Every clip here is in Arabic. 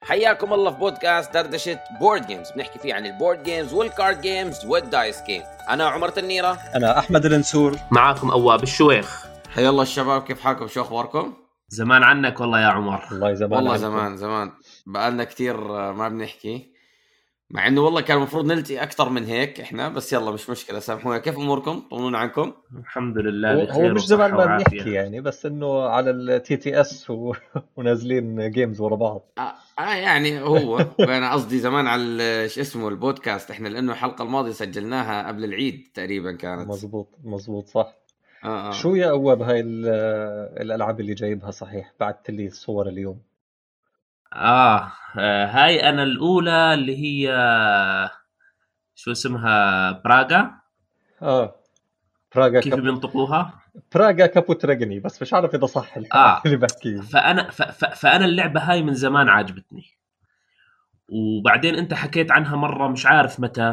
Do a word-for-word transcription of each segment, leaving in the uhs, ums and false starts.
حياكم الله في بودكاست دردشة بورد جيمز، بنحكي فيه عن البورد جيمز والكارد جيمز والدايس جيم. أنا عمر تنيرة. أنا أحمد النسور. معاكم أواب الشويخ. حيا الله الشباب، كيف حالكم؟ شو أخباركم؟ زمان عنك والله يا عمر. والله زمان والله عنكم. زمان زمان بقالنا كتير ما بنحكي، مع إنه والله كان المفروض نلتقي أكتر من هيك إحنا، بس يلا مش مشكلة، سامحونا. كيف أموركم؟ طمنونا عنكم. الحمد لله بخير. هو مش زمان ما بنحكي يعني، بس إنه على التي تي اس و... ونازلين جيمز ورا بعض. آه, آه يعني هو أنا قصدي زمان على شو اسمه البودكاست إحنا، لأنه الحلقة الماضية سجلناها قبل العيد تقريبا كانت. مزبوط مزبوط صح. آه آه. شو يا أواب هاي الألعاب اللي جايبها؟ صحيح بعت لي الصور اليوم. آه, آه هاي أنا الأولى اللي هي شو اسمها براغا. آه براغا كيف كاب... بينطقوها؟ براغا كابوتراغني، بس مش عارف إذا صح آه. اللي بحكيه. فأنا ف... ف... فأنا اللعبة هاي من زمان عاجبتني، وبعدين أنت حكيت عنها مرة مش عارف متى،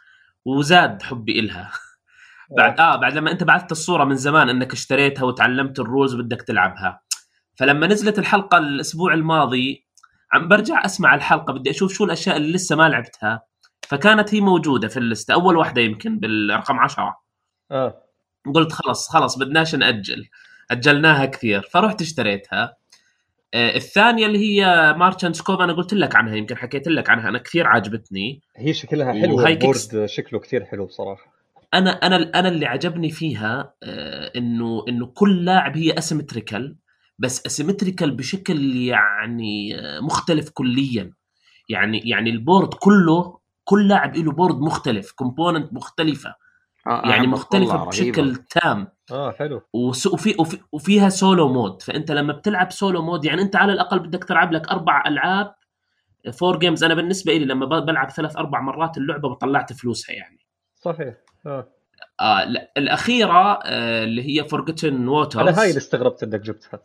وزاد حبي إلها. بعد آه بعد لما أنت بعثت الصورة من زمان إنك اشتريتها وتعلمت الرولز وبدك تلعبها، فلما نزلت الحلقة الأسبوع الماضي عم برجع أسمع الحلقة، بدي أشوف شو الأشياء اللي لسه ما لعبتها، فكانت هي موجودة في الليستة أول واحدة يمكن بالرقم عشرة. آه قلت خلص خلص بدناش نأجل، أجلناها كثير فرحت اشتريتها. آه الثانية اللي هي مارشنت كوف، أنا قلت لك عنها يمكن حكيت لك عنها، أنا كثير عجبتني. هي شكلها حلو، البورد كيكس... شكله كثير حلو بصراحة. أنا أنا أنا اللي عجبني فيها آه إنه إنه كل لاعب هي أسيمتريكال، بس أسيمتريكال بشكل يعني مختلف كليا. يعني يعني البورد كله كل لاعب له بورد مختلف، كومبوننت مختلفة، آه يعني مختلفة بشكل رهيبة. تام. اه حلو. وفي وفي وفيها سولو مود، فأنت لما بتلعب سولو مود يعني أنت على الأقل بدك تلعب لك أربع ألعاب فور جيمز. أنا بالنسبة لي لما بلعب ثلاث أربع مرات اللعبة بطلعت فلوسها يعني. صحيح. اه آه الأخيرة آه اللي هي Forgotten Waters، أنا هاي اللي استغربت إنك جبتها.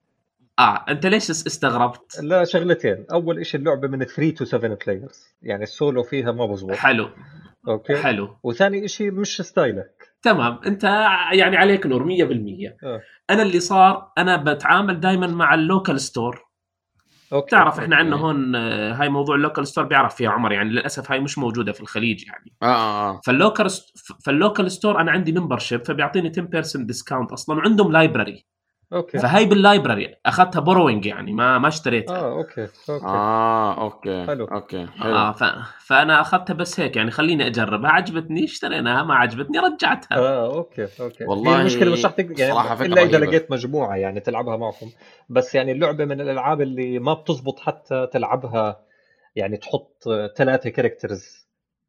آه أنت ليش استغربت؟ لا شغلتين، أول إشي اللعبة من ثلاثة to سبعة players، يعني السولو فيها ما بزبط. حلو. أوكي حلو. وثاني إشي مش ستايلك. تمام، أنت يعني عليك نور مية بالمية. آه. أنا اللي صار أنا بتعامل دايما مع اللوكال ستور. أوكي. تعرف إحنا أوكي. عندنا هون هاي موضوع اللوكال ستور بيعرف فيها عمر، يعني للأسف هاي مش موجودة في الخليج يعني. آه آه. فاللوكال فاللوكال ستور أنا عندي ممبرشيب فبيعطيني عشرة بالمية ديسكاونت أصلا، وعندهم لايبراري. أوكي. فهاي باللايبراري أخذتها بوروينج يعني ما ما اشتريتها. آه أوكي. أوكي. آه أوكي. حلو. أوكي حلو. آه ف... فأنا أخذتها بس هيك يعني خليني أجربها، عجبتني اشتريناها، ما عجبتني رجعتها. آه أوكي. أوكي. والله هي المشكلة مش رح تق... يعني إلا إذا لقيت مجموعة يعني تلعبها معكم، بس يعني اللعبة من الألعاب اللي ما بتزبط حتى تلعبها، يعني تحط ثلاثة كاركترز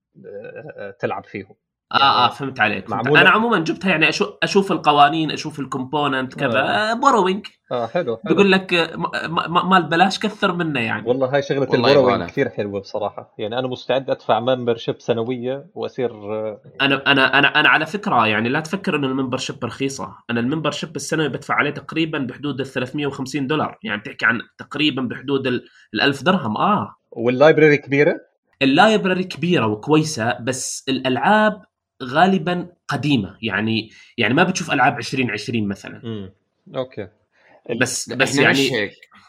تلعب فيهم. آه يعني آه فهمت عليك. معمولة... أنا عموما جبتها يعني أشوف أشوف القوانين، أشوف الكومبوننت كذا. آه. بوروينج. آه حلو. حلو. بيقول لك مال بلاش كثر منه يعني. والله هاي شغلة البوروينج كثير حلوة بصراحة، يعني أنا مستعد أدفع ممبرشيب سنوية وأصير. أنا أنا أنا أنا على فكرة يعني لا تفكر إنه الممبرشيب رخيصة، أنا الممبرشيب السنوي بدفع عليه تقريبا بحدود ال ثلاثمية وخمسين دولار، يعني بتحكي عن تقريبا بحدود ال الألف درهم. آه واللايبراري كبيرة. اللايبراري كبيرة وكويسة، بس الألعاب غالبا قديمة، يعني يعني ما بتشوف ألعاب عشرين عشرين مثلا. امم اوكي. بس ال... بس احنا يعني مش هيك.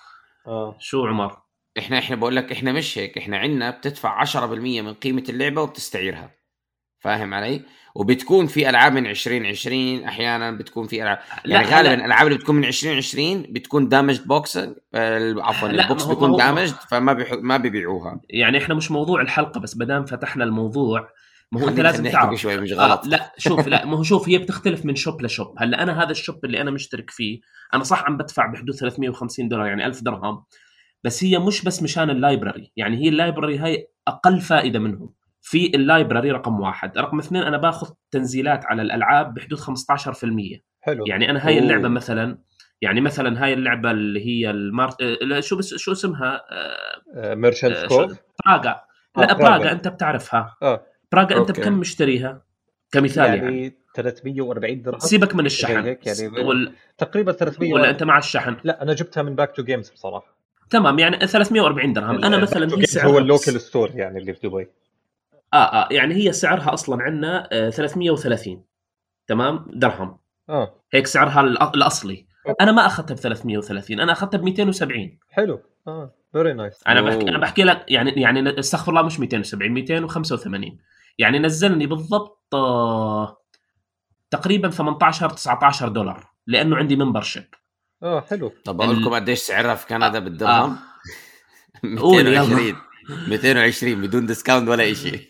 اه شو عمر؟ احنا احنا بقول لك احنا مش هيك، احنا عندنا بتدفع عشرة بالمية من قيمة اللعبة وبتستعيرها، فاهم علي؟ وبتكون في ألعاب من عشرين عشرين، أحيانا بتكون في ألعاب يعني غالبا الألعاب اللي بتكون من عشرين عشرين بتكون دامجد بوكس، عفوا البوكس بيكون دامجد فما بيح... ما بيبيعوها. يعني احنا مش موضوع الحلقة، بس بدام فتحنا الموضوع ما هو انت لازم تعرف شوي مش غلط. آه لا شوف لا ما هو شوف هي بتختلف من شوب لشوب. هلا انا هذا الشوب اللي انا مشترك فيه انا صح عم بدفع بحدود ثلاثمية وخمسين دولار يعني ألف درهم، بس هي مش بس مشان اللايبراري، يعني هي اللايبراري هاي اقل فائدة منهم. في اللايبراري رقم واحد، رقم اثنين انا باخذ تنزيلات على الالعاب بحدود خمسة عشر بالمية. حلو. يعني انا هاي اللعبة مثلا، يعني مثلا هاي اللعبة اللي هي المار... شو بس شو اسمها آه... ميرشنت كوف براغا. لا آه براغا انت بتعرفها. اه براغا انت بكم مشتريها كمثال؟ يعني, يعني ثلاثمية وأربعين درهم. سيبك من الشحن يعني وال... تقريبا ثلاثمية ولا انت مع الشحن؟ لا انا جبتها من باك تو جيمز بصراحة. تمام يعني ثلاثمية وأربعين درهم. انا مثلا هي سعرها هو اللوكال ستور يعني اللي في دبي. اه اه يعني هي سعرها اصلا عندنا آه ثلاثمية وثلاثين تمام درهم. اه هيك سعرها الاصلي. انا ما اخذتها ب ثلاثمية وثلاثين، انا اخذتها ب مئتين وسبعين. حلو. اه فيري نايس. انا بحكي انا بحكي لك يعني يعني استغفر الله مش مئتين وسبعين مئتين وخمسة وثمانين، يعني نزلني بالضبط آه تقريبا ثمانية عشر تسعة عشر دولار لانه عندي ممبرشيب. اه حلو. طب اقول لكم قديش سعرها في كندا آه بالدرهم؟ آه. مئتين وعشرين مئتين وعشرين بدون ديسكاونت ولا شيء.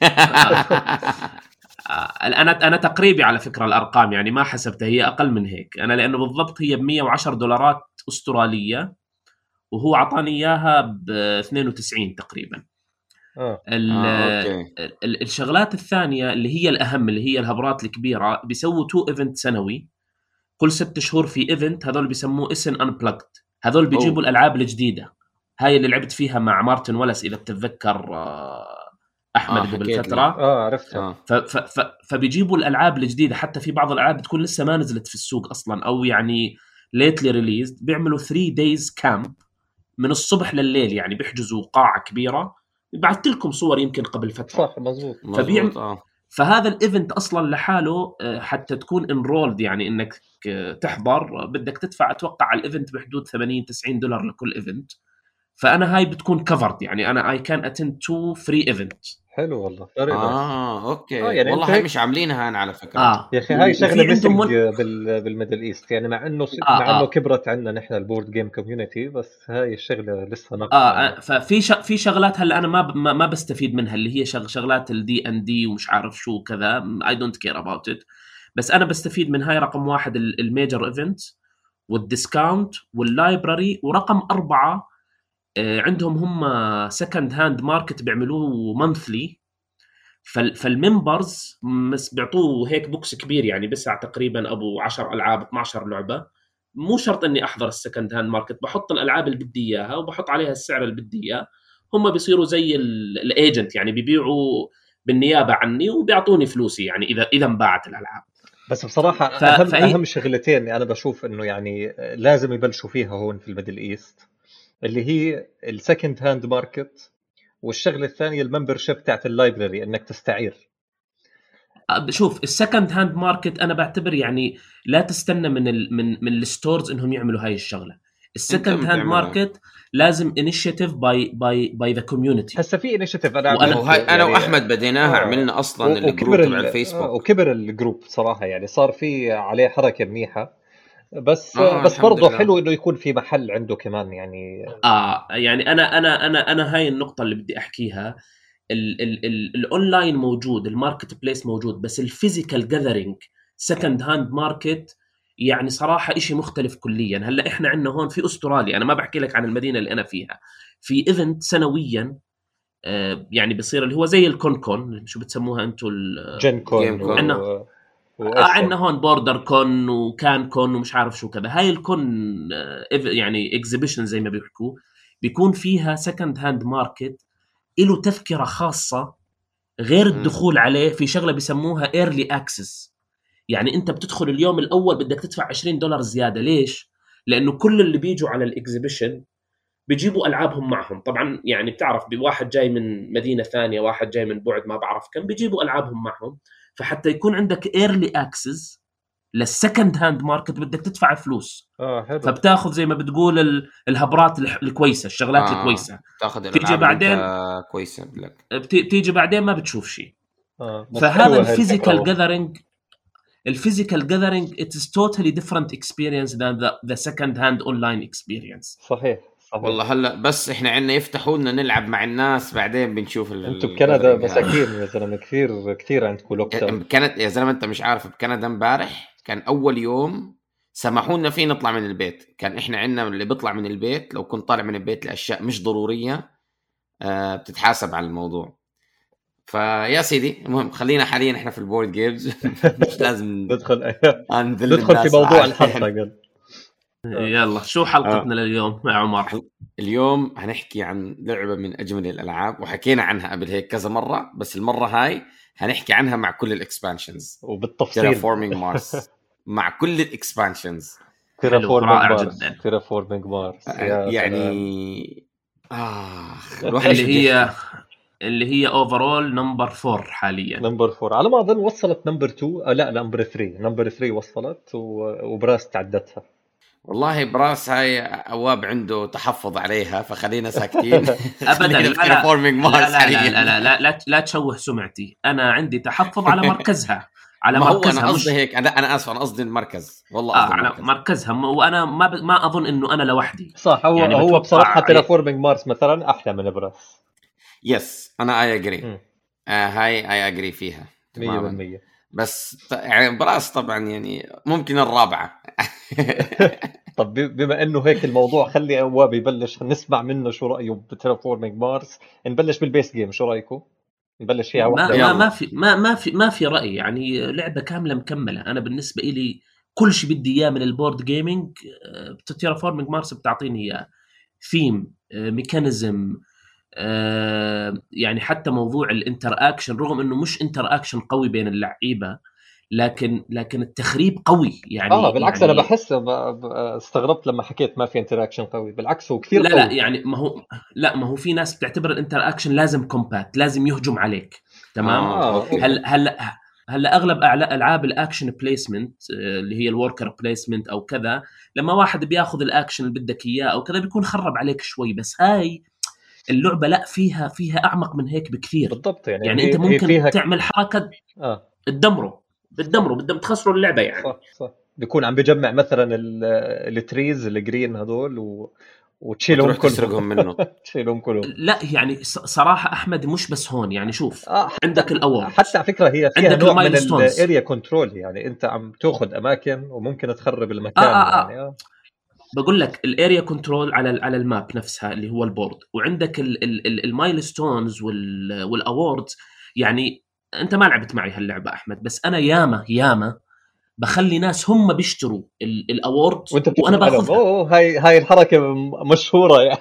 انا انا تقريبي على فكره الارقام يعني ما حسبتها، هي اقل من هيك انا، لانه بالضبط هي ب مئة وعشرة دولارات استراليه وهو عطاني اياها ب اثنين وتسعين تقريبا. اه آه، الشغلات الثانيه اللي هي الاهم اللي هي الهبرات الكبيره، بيسووا تو ايفنت سنوي كل ست شهور في ايفنت، هذول بيسموه اسن انبلجد، هذول بيجيبوا أوه. الالعاب الجديده هاي اللي لعبت فيها مع مارتن ولس اذا بتتذكر احمد آه قبل فتره. اه عرفتها. آه. ف ف ف فبيجيبوا الالعاب الجديده، حتى في بعض الالعاب بتكون لسه ما نزلت في السوق اصلا او يعني ليتلي ريليز، بيعملوا ثري دايز كامب من الصبح لليل، يعني بيحجزوا قاعه كبيره. بعثت لكم صور يمكن قبل فتره. صح مزبوط. فبيعمل آه. فهذا الايفنت اصلا لحاله حتى تكون انرولد يعني انك تحضر بدك تدفع اتوقع على الايفنت بحدود ثمانين تسعين دولار لكل ايفنت. فانا هاي بتكون كفرد، يعني انا اي كان اتند تو فري ايفنت. حلو والله. اه اوكي آه يعني والله هاي مش عاملينها انا على فكره. آه. يا اخي هاي شغله مسنج مل... بال بالميدل ايست، يعني مع انه آه مع انه آه. كبرت عندنا نحن البورد جيم كوميونتي، بس هاي الشغله لسه ناقصه. اه يعني. ففي ش... في شغلات هلا انا ما ب... ما بستفيد منها اللي هي شغ... شغلات الدي ان دي ومش عارف شو كذا، اي دونت كير اباوت ات. بس انا بستفيد من هاي رقم واحد الميجر ايفنت والديسكاونت واللايبراري، ورقم أربعة عندهم هم سكند هاند ماركت بيعملوه مانثلي. فالممبرز مس بيعطوه هيك بوكس كبير يعني بسع تقريبا ابو عشر العاب اثني عشر لعبه. مو شرط اني احضر السكند هاند ماركت، بحط الالعاب اللي بدي اياها وبحط عليها السعر اللي بدي اياه. هم بيصيروا زي الايجنت يعني بيبيعوا بالنيابه عني وبيعطوني فلوسي يعني اذا اذا انباعت الالعاب. بس بصراحه ف... اهم فهي... اهم شغلتين انا بشوف انه يعني لازم يبلشوا فيها هون في الميدل ايست، اللي هي السكند هاند ماركت، والشغله الثانيه الممبرشيب تاعت اللايبراري انك تستعير. شوف السكند هاند ماركت انا بعتبر يعني لا تستنى من ال من من الستورز انهم يعملوا هاي الشغله. السكند هاند ماركت لازم انيشيتيف باي باي باي ذا كوميونتي. هسه في انيشيتيف انا وأنا وهاي انا يعني واحمد بديناها آه عملنا اصلا الجروب تبع الفيسبوك آه وكبر الجروب صراحه، يعني صار في عليه حركه منيحه. بس آه بس برضه حلو انه يكون في محل عنده كمان يعني. اه يعني انا انا انا انا هاي النقطه اللي بدي احكيها. الاونلاين موجود، الماركت بليس موجود، بس الفيزيكال جاذرينج سكند هاند ماركت يعني صراحه إشي مختلف كليا. هلا احنا عندنا هون في استراليا، انا ما بحكي لك عن المدينه اللي انا فيها، في ايفنت سنويا آه يعني بيصير اللي هو زي الكون كون، شو بتسموها انتم؟ جن كون. عندنا و... عندنا هون بوردر كون وكان كون ومش عارف شو كذا. هاي الكون آه يعني اكزيبيشن زي ما بيحكوا، بيكون فيها سكند هاند ماركت له تذكرة خاصة غير الدخول عليه. في شغلة بيسموها early access، يعني انت بتدخل اليوم الاول بدك تدفع عشرين دولار زيادة. ليش؟ لانه كل اللي بيجوا على الاكزيبيشن بيجيبوا العابهم معهم. طبعا يعني بتعرف بواحد جاي من مدينة ثانية، واحد جاي من بعد ما بعرف كم، بيجيبوا العابهم معهم. فحتى يكون عندك early access للسكند هاند ماركت بدك تدفع فلوس. اه حلو. فبتاخذ زي ما بتقول الهبرات الكويسه، الشغلات آه الكويسه، تاخذ تيجي بعدين كويسه لك، بتيجي بعدين ما بتشوف شيء. آه. فهذا الفيزيكال جاذرينج الفيزيكال جاذرينج it is totally different experience than the, the second hand online experience. صحيح صحيح. والله هلا بس احنا عندنا يفتحوا لنا نلعب مع الناس بعدين بنشوف. انتم بكندا مساكين يا زلمه، كثير كثير عندكم لوك داون. بكندا يا زلمه انت مش عارف، بكندا امبارح كان اول يوم سمحوا لنا فيه نطلع من البيت. كان احنا عندنا اللي بيطلع من البيت لو كنت طالع من البيت لاشياء مش ضروريه آه بتتحاسب على الموضوع. فيا سيدي المهم خلينا حاليا احنا في البورد جيمز. مش لازم ندخل ندخل في موضوع الحلقه قبل. يلا شو حلقتنا آه. لليوم يا عمر؟ اليوم هنحكي عن لعبة من أجمل الألعاب، وحكينا عنها قبل هيك كذا مرة، بس المرة هاي هنحكي عنها مع كل الإكسبانشنز وبالتفصيل. Terraforming Mars مع كل الإكسبانشنز. Terraforming Mars Terraforming Mars يعني آه اللي هي اللي هي overall نمبر فور حاليا. نمبر فور على ما أظن وصلت نمبر تو. لا نمبر ثري نمبر ثري وصلت وبراس تعدتها. والله براس هاي أواب عنده تحفظ عليها فخلينا ساكتين. ابدا لا لا لا, لا, لا, لا, لا, لا تشوه سمعتي. انا عندي تحفظ على مركزها على ما مركزها. هو انا قصدي هيك. انا انا اسف، انا قصدي المركز والله. آه على مركز. مركزها. وانا ما ب... ما اظن انه انا لوحدي. صح. هو يعني هو بصراحه تيرافورمينج مارس مثلا احلى من براس. يس انا اي اجري. آه هاي اي اجري فيها مية بالمية. بس يعني براس طبعا يعني ممكن الرابعه. طب بما انه هيك الموضوع، خلي أواب يبلش نسمع منه شو رايه بتيرافورمينج مارس. نبلش بالبيس جيم، شو رايكم؟ نبلش فيها واحده. ما, ما في ما ما في ما في راي، يعني لعبه كامله مكمله. انا بالنسبه لي كل شيء بدي اياه من البورد جيمنج تيرافورمينج مارس بتعطيني اياه. ثيم، ميكانيزم، يعني حتى موضوع الانتر اكشن، رغم انه مش انتر اكشن قوي بين اللعيبه، لكن لكن التخريب قوي يعني. اه بالعكس يعني انا بحس استغربت لما حكيت ما في انتر اكشن قوي، بالعكس هو كثير لا قوي. لا يعني ما هو لا ما هو في ناس بتعتبر الانتر اكشن لازم كومبات، لازم يهجم عليك. تمام. آه. هل هل هلا اغلب العاب الاكشن بليسمنت اللي هي الوركر بليسمنت او كذا، لما واحد بياخذ الاكشن اللي بدك اياه او كذا بيكون خرب عليك شوي. بس هاي اللعبه لا، فيها فيها اعمق من هيك بكثير. بالضبط. يعني, يعني هي انت ممكن فيها... تعمل حركه اه تدمره بتدمره بدهم تخسروا اللعبه يعني. صح صح. بيكون عم بجمع مثلا التريز الجرين هذول و... وتشيلهم كلهم تسرقهم منه. تشيلهم كلهم. لا يعني صراحه احمد مش بس هون يعني. شوف آه عندك الاول حتى على فكره هي فيها نوع من الاريا كنترول، يعني انت عم تاخذ اماكن وممكن تخرب المكان. آه آه يعني آه. بقول لك الاريا كنترول على على الماب نفسها اللي هو البورد، وعندك المايلستونز والاووردز. يعني انت ما لعبت معي هاللعبه احمد، بس انا ياما ياما بخلي ناس هم بيشتروا الاوورد وانا باخذها. اوه هاي هاي الحركه مشهوره يعني.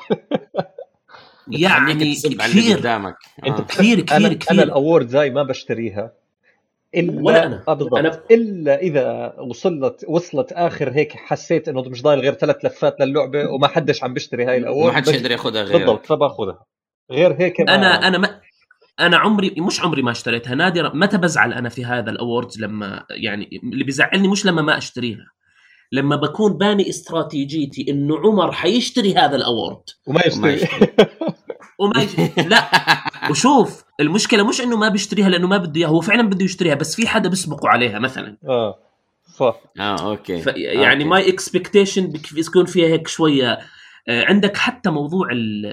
يعني كثير قدامك. آه. انت كثير كثير كثير. انا الاوورد زي ما بشتريها الا ولا انا بالضبط أنا... الا اذا وصلت وصلت اخر هيك، حسيت انه مش ضايل غير ثلاث لفات للعبه وما حدش عم بيشتري هاي الاوورد، ما حدش يقدر ياخذها غير بالضبط، فباخذها. غير هيك ما... انا انا ما انا عمري مش عمري ما اشتريتها، نادرا. متى بزعل انا في هذا الاووردز؟ لما يعني اللي بيزعلني مش لما ما اشتريها، لما بكون باني استراتيجيتي انه عمر حيشتري هذا الاوورد وما يشتري وما يشتري. لا وشوف المشكله مش انه ما بيشتريها لانه ما بده اياها، هو فعلا بده يشتريها بس في حدا بسبقه عليها مثلا. اه صح. اه اوكي. يعني ماي اكسبكتيشن بيكون فيها هيك شويه. عندك حتى موضوع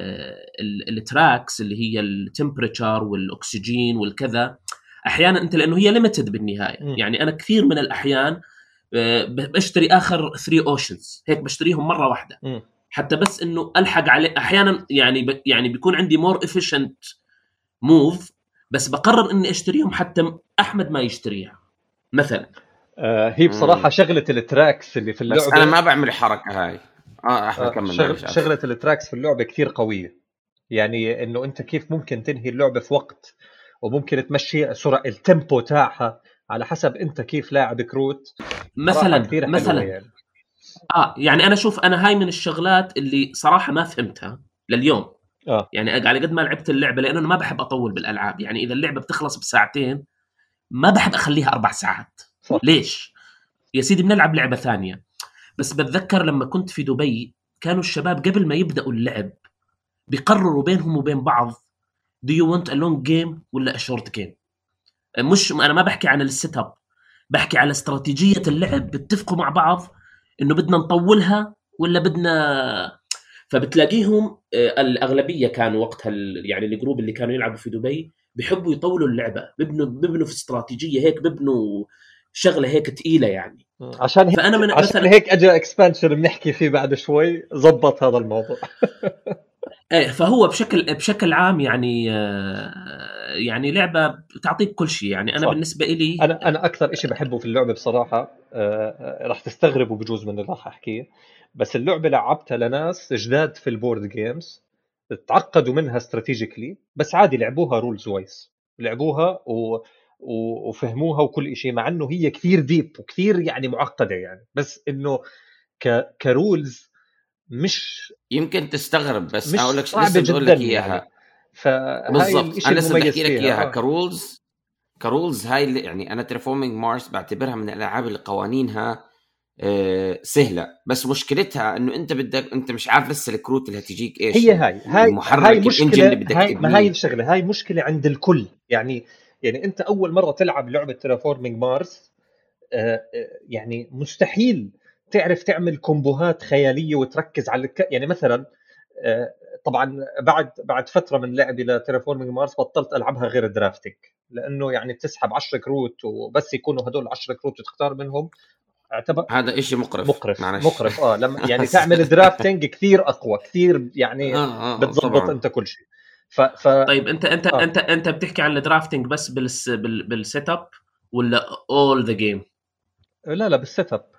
التراكس اللي هي التمبريتشر والاكسجين والكذا، احيانا انت لانه هي ليميتد بالنهايه. م. يعني انا كثير من الاحيان بشتري اخر ثري اوشنز هيك، بشتريهم مره واحده م. حتى بس انه الحق عليه. احيانا يعني ب... يعني بيكون عندي مور افيشنت موف، بس بقرر اني اشتريهم حتى احمد ما يشتريها مثلا. آه هي بصراحه م. شغله التراكس اللي في اللعبه، بس انا ما بعمل الحركه هاي. اه احنا كمل. شغل شغله التراكس في اللعبه كثير قويه، يعني انه انت كيف ممكن تنهي اللعبه في وقت، وممكن تمشي سرعه التيمبو تاعها على حسب انت كيف لاعب كروت مثلا. مثلا يعني. اه يعني انا شوف انا هاي من الشغلات اللي صراحه ما فهمتها لليوم. آه. يعني على قد ما لعبت اللعبه، لانه انا ما بحب اطول بالالعاب. يعني اذا اللعبه بتخلص بساعتين ما بحب اخليها اربع ساعات. صح. ليش يا سيدي بنلعب لعبه ثانيه. بس بتذكر لما كنت في دبي كانوا الشباب قبل ما يبدأوا اللعب بيقرروا بينهم وبين بعض do you want a long game ولا a short game. مش أنا ما بحكي عن السيت اب، بحكي على استراتيجية اللعب. بتتفقوا مع بعض إنه بدنا نطولها ولا بدنا. فبتلاقيهم الأغلبية كانوا وقتها يعني الجروب اللي كانوا يلعبوا في دبي بيحبوا يطولوا اللعبة، بيبنوا بيبنوا في استراتيجية هيك، بيبنوا شغلة هيك تقيلة يعني. عشان هيك فأنا من عشان مثلا هيك اجى اكسبانشن بنحكي فيه بعد شوي زبط هذا الموضوع. ايه فهو بشكل بشكل عام يعني يعني لعبه تعطيك كل شيء. يعني انا صح. بالنسبه لي انا انا اكثر شيء بحبه في اللعبه بصراحه، آه راح تستغربوا بجوز من اللي راح احكيه، بس اللعبه لعبتها لناس جداد في البورد جيمز، تعقدوا منها استراتيجيكلي، بس عادي لعبوها رولز وايز، لعبوها و وفهموها وكل شيء، مع انه هي كثير ديب وكثير يعني معقده يعني، بس انه ك كرولز مش يمكن تستغرب، بس اقول لك لسه بقول لك اياها يعني. فهاي الشيء انا لسه بحكي لك اياها. آه. كرولز كرولز هاي اللي يعني انا تيرافورمينج مارس بعتبرها من الالعاب اللي قوانينها آه سهله، بس مشكلتها انه انت بدك انت مش عارف لسه الكروت اللي هتجيك ايش هي هاي هاي المحرك هاي مشكله اللي بدك هاي ما هاي الشغله هاي مشكله عند الكل. يعني يعني انت اول مره تلعب لعبه تيرافورمينج مارس آه يعني مستحيل تعرف تعمل كومبوهات خياليه وتركز على الك... يعني مثلا آه طبعا بعد بعد فتره من لعبي لتيرافورمينج مارس بطلت العبها غير درافتنج، لانه يعني بتسحب عشرة كروت وبس يكونوا هدول عشرة كروت وتختار منهم. اعتبر هذا إشي مقرف مقرف معلش. مقرف اه لما يعني تعمل درافتنج كثير اقوى كثير يعني آه آه بتضبط انت كل شيء. ف... ف... طيب انت انت آه. انت انت بتحكي عن الدرافتنج بس بالس... بال... بالسيت اب ولا اول ذا جيم؟ لا لا بالسيت اب.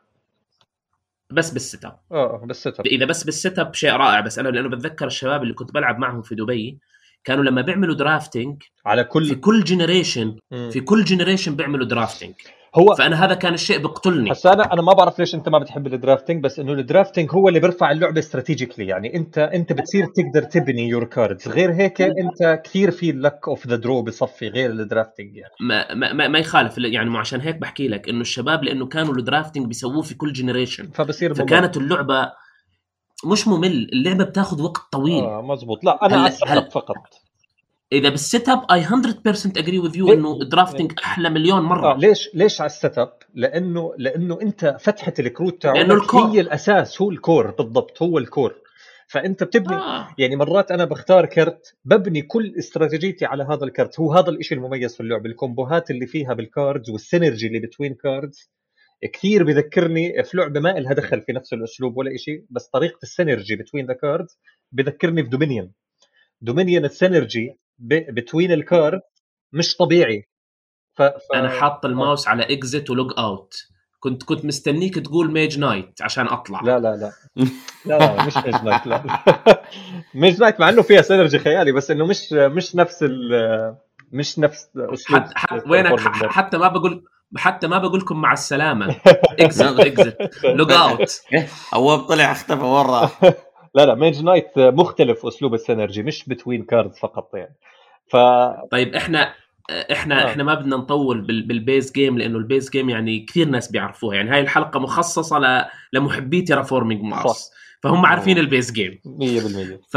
بس بالسيت اب اه بالسيت اب. اذا بس بالسيت اب شيء رائع. بس انا لانه بتذكر الشباب اللي كنت بلعب معهم في دبي كانوا لما بيعملوا درافتنج على كل في كل جنريشن في كل جنريشن بيعملوا درافتنج. هو فانا هذا كان الشيء بقتلني. هسا انا انا ما بعرف ليش انت ما بتحب الدرافتنج، بس انه الدرافتنج هو اللي بيرفع اللعبه استراتيجيكلي. يعني انت انت بتصير تقدر تبني يور كاردز، غير هيك انت كثير في اللك اوف ذا درو بصفي غير الدرافتنج. يعني ما ما ما يخالف يعني، مو عشان هيك بحكي لك انه الشباب لانه كانوا الدرافتنج بيسووه في كل جنريشن فبصير فكانت اللعبه مش ممل. اللعبه بتاخذ وقت طويل. اه مزبوط. لا انا على السيت اب فقط. اذا بالسيت اب اي مية بالمية اجري وذ يو انه الدرافتنج احلى مليون مره. آه ليش ليش على السيت اب؟ لانه لانه انت فتحه الكروت تاعك هي الاساس، هو الكور بالضبط، هو الكور. فانت بتبني آه. يعني مرات انا بختار كرت ببني كل استراتيجيتي على هذا الكرت. هو هذا الاشي المميز في اللعبه، الكومبوهات اللي فيها بالكاردز والسينرجي اللي بتوين كاردز كثير بذكرني في لعبه ما لها دخل في نفس الاسلوب ولا إشي، بس طريقه السينرجي بتوين ذا كاردز بذكرني بدومينيون. دومينيون السينرجي بتوين الكارد مش طبيعي. ف... ف... انا حاط الماوس آه. على اكزيت ولوج اوت. كنت كنت مستنيك تقول ميج نايت عشان اطلع. لا لا لا لا, لا مش ميج نايت. لا ميج نايت مع انه فيها سينرجي خيالي، بس انه مش مش نفس ال مش نفس اسلوب. حت... حت... وينك ح... حتى ما بقول حتى ما بقولكم مع السلامه. اكزيت اكزيت لوج اوت. هو طلع اختفى ورا. لا لا ميج نايت مختلف اسلوب السينرجي، مش بتوين كاردز فقط يعني. ف طيب احنا احنا آه. احنا ما بدنا نطول بالبيز جيم لانه البيز جيم يعني كثير ناس بيعرفوها. يعني هاي الحلقه مخصصه ل... لمحبي تيرافورمينج مارس، فهم عارفين البيز جيم مية بالمية. ف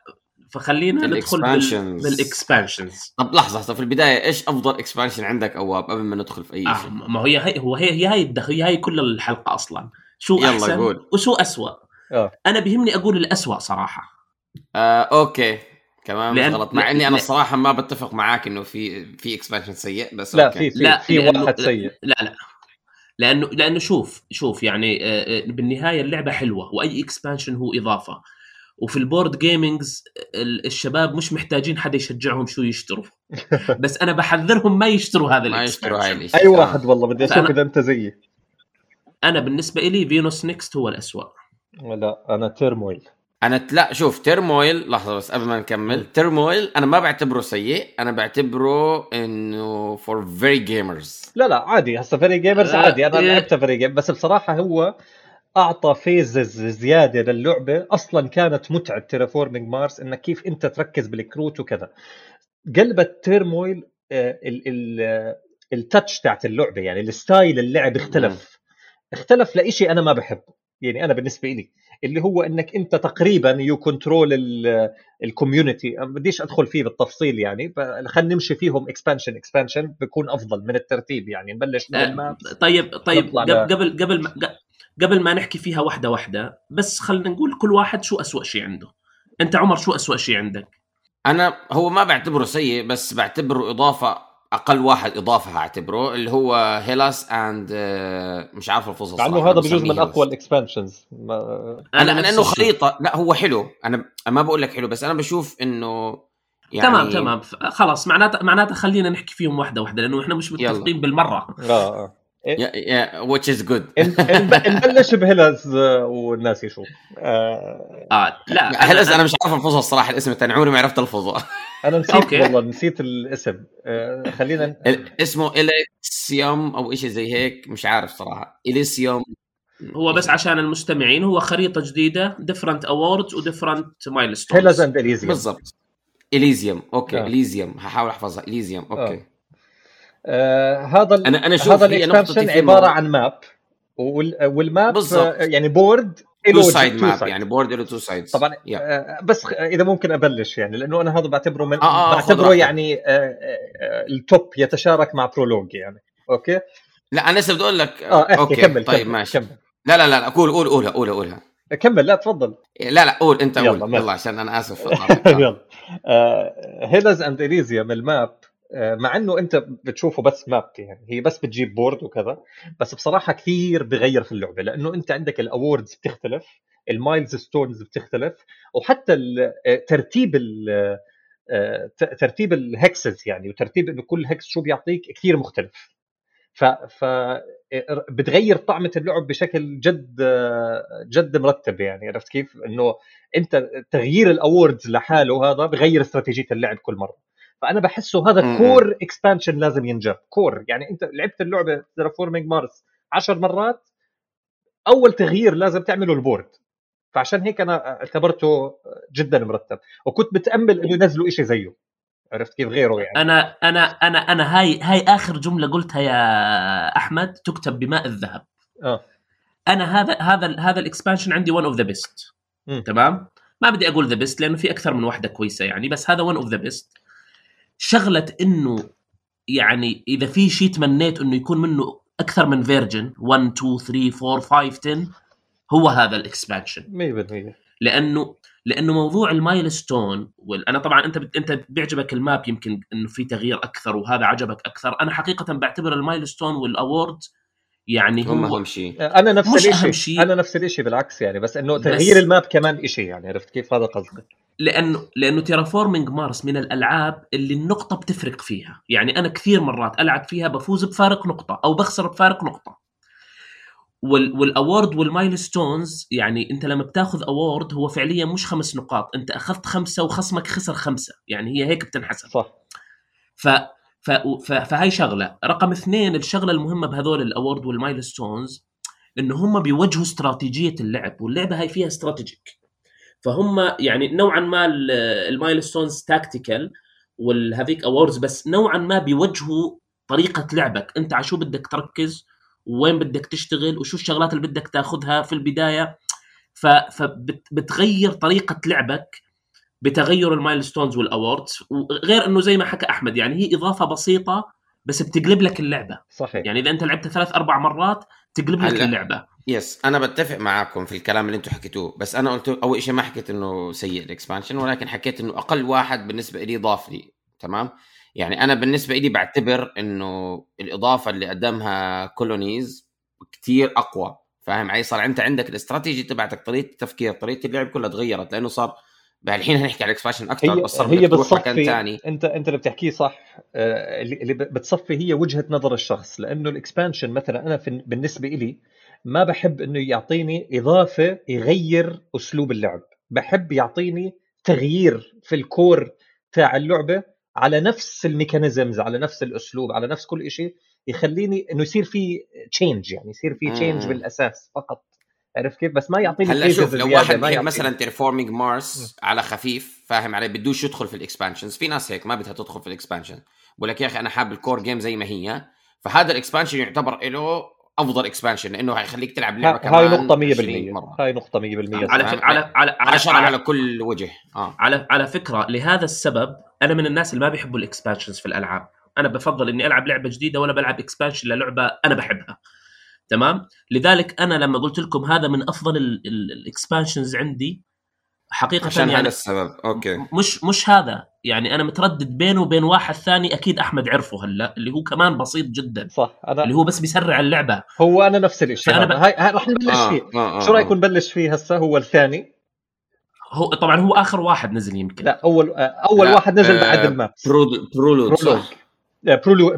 فخلينا ندخل بال... بالاكسبانشنز. طب لحظه، في البدايه ايش افضل اكسبانشن عندك اواب قبل ما ندخل في اي آه شيء؟ ما هي هي هو هي هي هاي الدخل هي هاي كل الحلقه اصلا. شو احسن قول. وشو اسوأ؟ آه. انا بيهمني اقول الاسوأ صراحه. آه، اوكي كمان لأن... غلط، مع اني انا الصراحه ما بتفق معاك انه في في اكسبانشن سيء، بس لا أوكي. في لا في واحد سيء. لا لا لانه لانه شوف شوف يعني بالنهايه اللعبه حلوه واي اكسبانشن هو اضافه. وفي البورد جيمينجز الشباب مش محتاجين حدا يشجعهم شو يشتروا. بس انا بحذرهم ما يشتروا هذا الاكسبانشن. اي واحد والله بدي اشوف اذا انت زيي. انا بالنسبه لي فينوس نيكست هو الأسوأ. لا انا تيرمويل. انا لا شوف تيرمويل لحظه بس قبل ما نكمل. تيرمويل انا ما بعتبره سيء، انا بعتبره انه فور فيري جيمرز. لا لا عادي، هسه فيري جيمرز عادي. انا لعبت فيري جيم، بس بصراحه هو اعطى فيزز زياده للعبه. اصلا كانت متعه تيرافورمينج مارس انك كيف انت تركز بالكروت وكذا. قلبت تيرمويل ال ال التاتش تاعت اللعبه، يعني الستايل اللعب اختلف اختلف لإشي انا ما بحبه. يعني انا بالنسبه لي اللي هو انك انت تقريبا يو كنترول الكوميونتي. بديش ادخل فيه بالتفصيل يعني، خلينا نمشي فيهم اكسبانشن اكسبانشن بيكون افضل من الترتيب. يعني نبلش من الماب. طيب طيب قبل قبل ما قبل ما نحكي فيها واحدة واحدة، بس خلينا نقول كل واحد شو أسوأ شيء عنده. أنت عمر شو أسوأ شيء عندك؟ أنا هو ما بعتبره سيء، بس بعتبره إضافة. أقل واحد إضافة هعتبره اللي هو هيلاس أند مش عارف الفصل صح. لأنه هذا بجوز من أقوى الإكسبانشنز. ما... أنا أنا إنه خريطة. لا هو حلو، أنا ما بقول لك حلو، بس أنا بشوف إنه يعني... تمام تمام خلاص. معناته معناته خلينا نحكي فيهم واحدة واحدة لأنه إحنا مش متفقين بالمرة. آه يا يا which is good. نبلش بهيلاز والناس يشوف. آه, آه لا هيلاز أنا, أنا مش عارف الفصل الصراحة. الاسم الثاني عمري ما عرفت الفصل. أنا نسيت والله نسيت الاسم. آه خلينا اسمه إليسيوم أو إشي زي هيك، مش عارف صراحة. إليسيوم هو بس عشان المستمعين هو خريطة جديدة different awards و different milestones. هيلاز أند إليزيوم بالضبط. إليزيوم أوكي. آه. إليزيوم هحاول أحفظها. إليزيوم أوكي. آه. آه هذا أنا أنا هذا الإكسبانشن عبارة عن ماب. والماب يعني بورد تو سايد ماب يعني بورد له تو سايدز طبعا. yeah. بس اذا ممكن ابلش يعني لانه انا هذا بعتبره من آه آه بعتبره يعني التوب يتشارك مع برولوج يعني. اوكي لا انا لسه بدي اقول لك اه اوكي كمل طيب كمل ماشي كمل. لا لا لا قول قول قولها قولها قولها كمل. لا تفضل. لا لا قول انت قول يلا, يلا عشان انا اسف يلا هيلز اند إليزيوم الماب مع انه انت بتشوفه بس ماب يعني هي بس بتجيب بورد وكذا بس بصراحه كثير بغير في اللعبه لانه انت عندك الاووردز بتختلف المايلز ستونز بتختلف وحتى ترتيب ترتيب الهكسز يعني وترتيب انه كل هكس شو بيعطيك كثير مختلف. ف ف بتغير طعمه اللعب بشكل جد جد مرتب يعني. عرفت كيف انه انت تغيير الاووردز لحاله هذا بغير استراتيجيه اللعب كل مره. فانا بحسه هذا م-م. كور اكسبانشن لازم ينجر كور يعني. انت لعبت اللعبه تيرافورمينج مارس عشر مرات اول تغيير لازم تعمله البورد. فعشان هيك انا اعتبرته جدا مرتب وكنت بتامل انه ينزلوا شيء زيه. عرفت كيف غيره يعني. انا انا انا انا هاي هاي اخر جمله قلتها يا احمد تكتب بماء الذهب. اه انا هذا هذا هذا الاكسبانشن عندي one of the best. م. تمام ما بدي اقول the best لانه في اكثر من واحده كويسه يعني بس هذا one of the best. شغله انه يعني اذا في شيء تمنيت انه يكون منه اكثر من فيرجن واحد اثنين ثلاثة أربعة خمسة عشرة هو هذا الاكسبانشن مية بالمية. لانه لانه موضوع المايلستون وانا طبعا انت انت بيعجبك الماب يمكن انه في تغيير اكثر وهذا عجبك اكثر. انا حقيقه بعتبر المايلستون والاورد يعني هم اهم شيء. انا نفس الشيء انا نفس الشيء بالعكس يعني بس انه تغيير الماب كمان شيء يعني. عرفت كيف هذا قصدي. لانه لانه تيرافورمينج مارس من الالعاب اللي النقطه بتفرق فيها يعني. انا كثير مرات العب فيها بفوز بفارق نقطه او بخسر بفارق نقطه. والاوورد والمايلستونز يعني انت لما بتاخذ اوورد هو فعليا مش خمس نقاط انت اخذت خمسه وخصمك خسر خمسه يعني هي هيك بتنحسب صح. ف ف فهاي شغله. رقم اثنين الشغله المهمه بهذول الاوورد والمايلستونز انه هم بيوجهوا استراتيجيه اللعب واللعبه هاي فيها استراتيجيك. فهم يعني نوعا ما المايلستونز تاكتيكال والهذيك اووردز بس نوعا ما بيوجهوا طريقه لعبك انت على شو بدك تركز وين بدك تشتغل وشو الشغلات اللي بدك تاخذها في البدايه. فبتغير طريقه لعبك بتغير المايلستونز والاووردز. وغير انه زي ما حكى احمد يعني هي اضافه بسيطه بس بتقلب لك اللعبه. صحيح. يعني اذا انت لعبت ثلاث اربع مرات تقلب لك اللعبه. يس انا بتفق معاكم في الكلام اللي انتم حكيتوه بس انا قلت اول شيء ما حكيت انه سيء الاكسبانشن ولكن حكيت انه اقل واحد بالنسبه لي ضاف لي. تمام يعني انا بالنسبه لي بعتبر انه الاضافه اللي قدمها كولونيز كتير اقوى. فاهم علي. صار انت عندك الاستراتيجي تبعتك طريقه التفكير طريقه اللعب كلها تغيرت لانه صار الحين هنحكي على الاكسبانشن اكثر بس صار هي بتصفي انت انت اللي بتحكيه صح. آه اللي بتصفي هي وجهه نظر الشخص لانه الاكسبانشن مثلا انا في بالنسبه لي ما بحب انه يعطيني اضافه يغير اسلوب اللعب. بحب يعطيني تغيير في الكور تاع اللعبه على نفس الميكانيزمز على نفس الاسلوب على نفس كل شيء يخليني انه يصير في تشينج يعني يصير في تشينج بالاساس فقط. عرفت كيف بس ما يعطيني هلا شوف لو واحد بيحب مثلا تيرفورمينج مارس على خفيف فاهم علي بدوش يدخل في الاكسبانشنز. في ناس هيك ما بدها تدخل في الاكسبانشن بقول لك يا اخي انا حابب الكور جيم زي ما هي. فهذا الاكسبانشن يعتبر له افضل اكسبانشن لانه هيخليك تلعب لعبه كمان. هاي نقطه مية بالمية. هاي نقطه مية بالمية. على على على على عشرة على, على كل وجه. اه على على فكره لهذا السبب انا من الناس اللي ما بيحبوا الاكسبانشنز في الالعاب. انا بفضل اني العب لعبه جديده ولا بلعب اكسبانشن للعبه انا بحبها. تمام لذلك انا لما قلت لكم هذا من افضل الاكسبانشنز عندي حقيقه عشان يعني هذا السبب. اوكي مش مش هذا يعني انا متردد بينه وبين واحد ثاني اكيد احمد عرفه هلا اللي هو كمان بسيط جدا. صح. أنا اللي هو بس بيسرع اللعبه. هو انا نفس الشيء. ب... هاي هاي رح نبلش آه. فيه. آه. آه. شو رايكم نبلش فيه هسه؟ هو الثاني هو طبعا هو اخر واحد نزل يمكن. لا اول اول لا. واحد نزل بعد آه. المابس. برولود برولود صح. برولود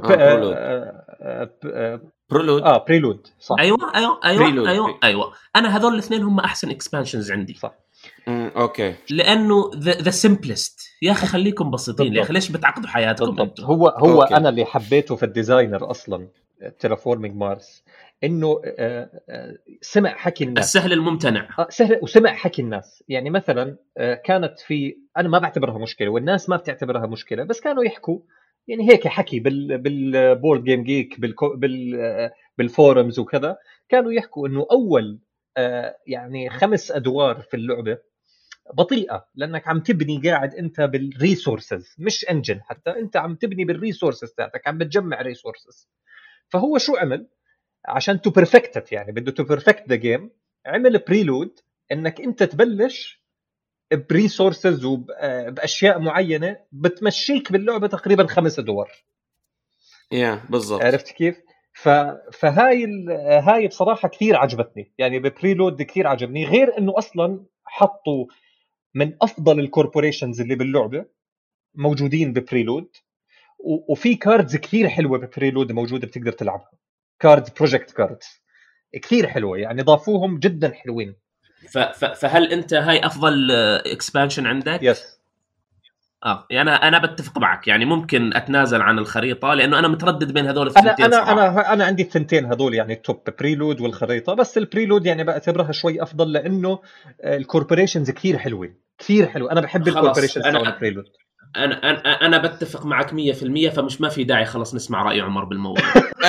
برولود اه بريلود صح. ايوه ايوه ايوه بريلود. ايوه ايوه انا هذول الاثنين هم احسن اكسبانشنز عندي. صح. امم اوكي لانه ذا سمبلست يا اخي خليكم بسيطين يا اخي ليش بتعقدوا حياتكم انتم. هو هو أوكي. انا اللي حبيته في الديزاينر اصلا تيرافورمينج مارس انه سمع حكي الناس. السهل الممتنع. سهل وسمع حكي الناس. يعني مثلا كانت في انا ما بعتبرها مشكله والناس ما بتعتبرها مشكله بس كانوا يحكوا يعني هيك حكي بال بالبورد جيم جيك بال بالفورمز وكذا، كانوا يحكوا انه اول يعني خمس ادوار في اللعبه بطيئه، لانك عم تبني قاعد انت بالريسورسز، مش انجن، حتى انت عم تبني بالريسورسز تاعتك، عم بتجمع ريسورسز. فهو شو عمل عشان تو بيرفكت، يعني بده تو بيرفكت ذا جيم، عمل بريلود انك انت تبلش بريسورسز وباشياء معينه بتمشيك باللعبه تقريبا خمس ادوار. يا yeah, بالضبط. عرفت كيف؟ ف... فهاي ال... هاي بصراحه كثير عجبتني، يعني ببريلود كثير عجبني، غير انه اصلا حطوا من افضل الكوربوريشنز اللي باللعبه موجودين ببريلود، و... وفي كاردز كثير حلوه ببريلود موجوده بتقدر تلعبها، كاردز بروجكت كاردز كثير حلوه، يعني ضافوهم جدا حلوين. ف... ف... فهل انت هاي افضل اكسبانشن عندك؟ يس. اه يعني انا انا بتفق معك، يعني ممكن اتنازل عن الخريطه لانه انا متردد بين هذول الثنتين. انا صراحة. انا انا عندي الثنتين هذول، يعني التوب بريلود والخريطه، بس البريلود يعني بعتبرها شوي افضل لانه الكوربوريشنز كثير حلوين، كثير حلو. انا بحب الكوربوريشنز تاع البريلود. انا انا انا بتفق معك مية بالمية، فمش ما في داعي خلص نسمع راي عمر بالموضوع.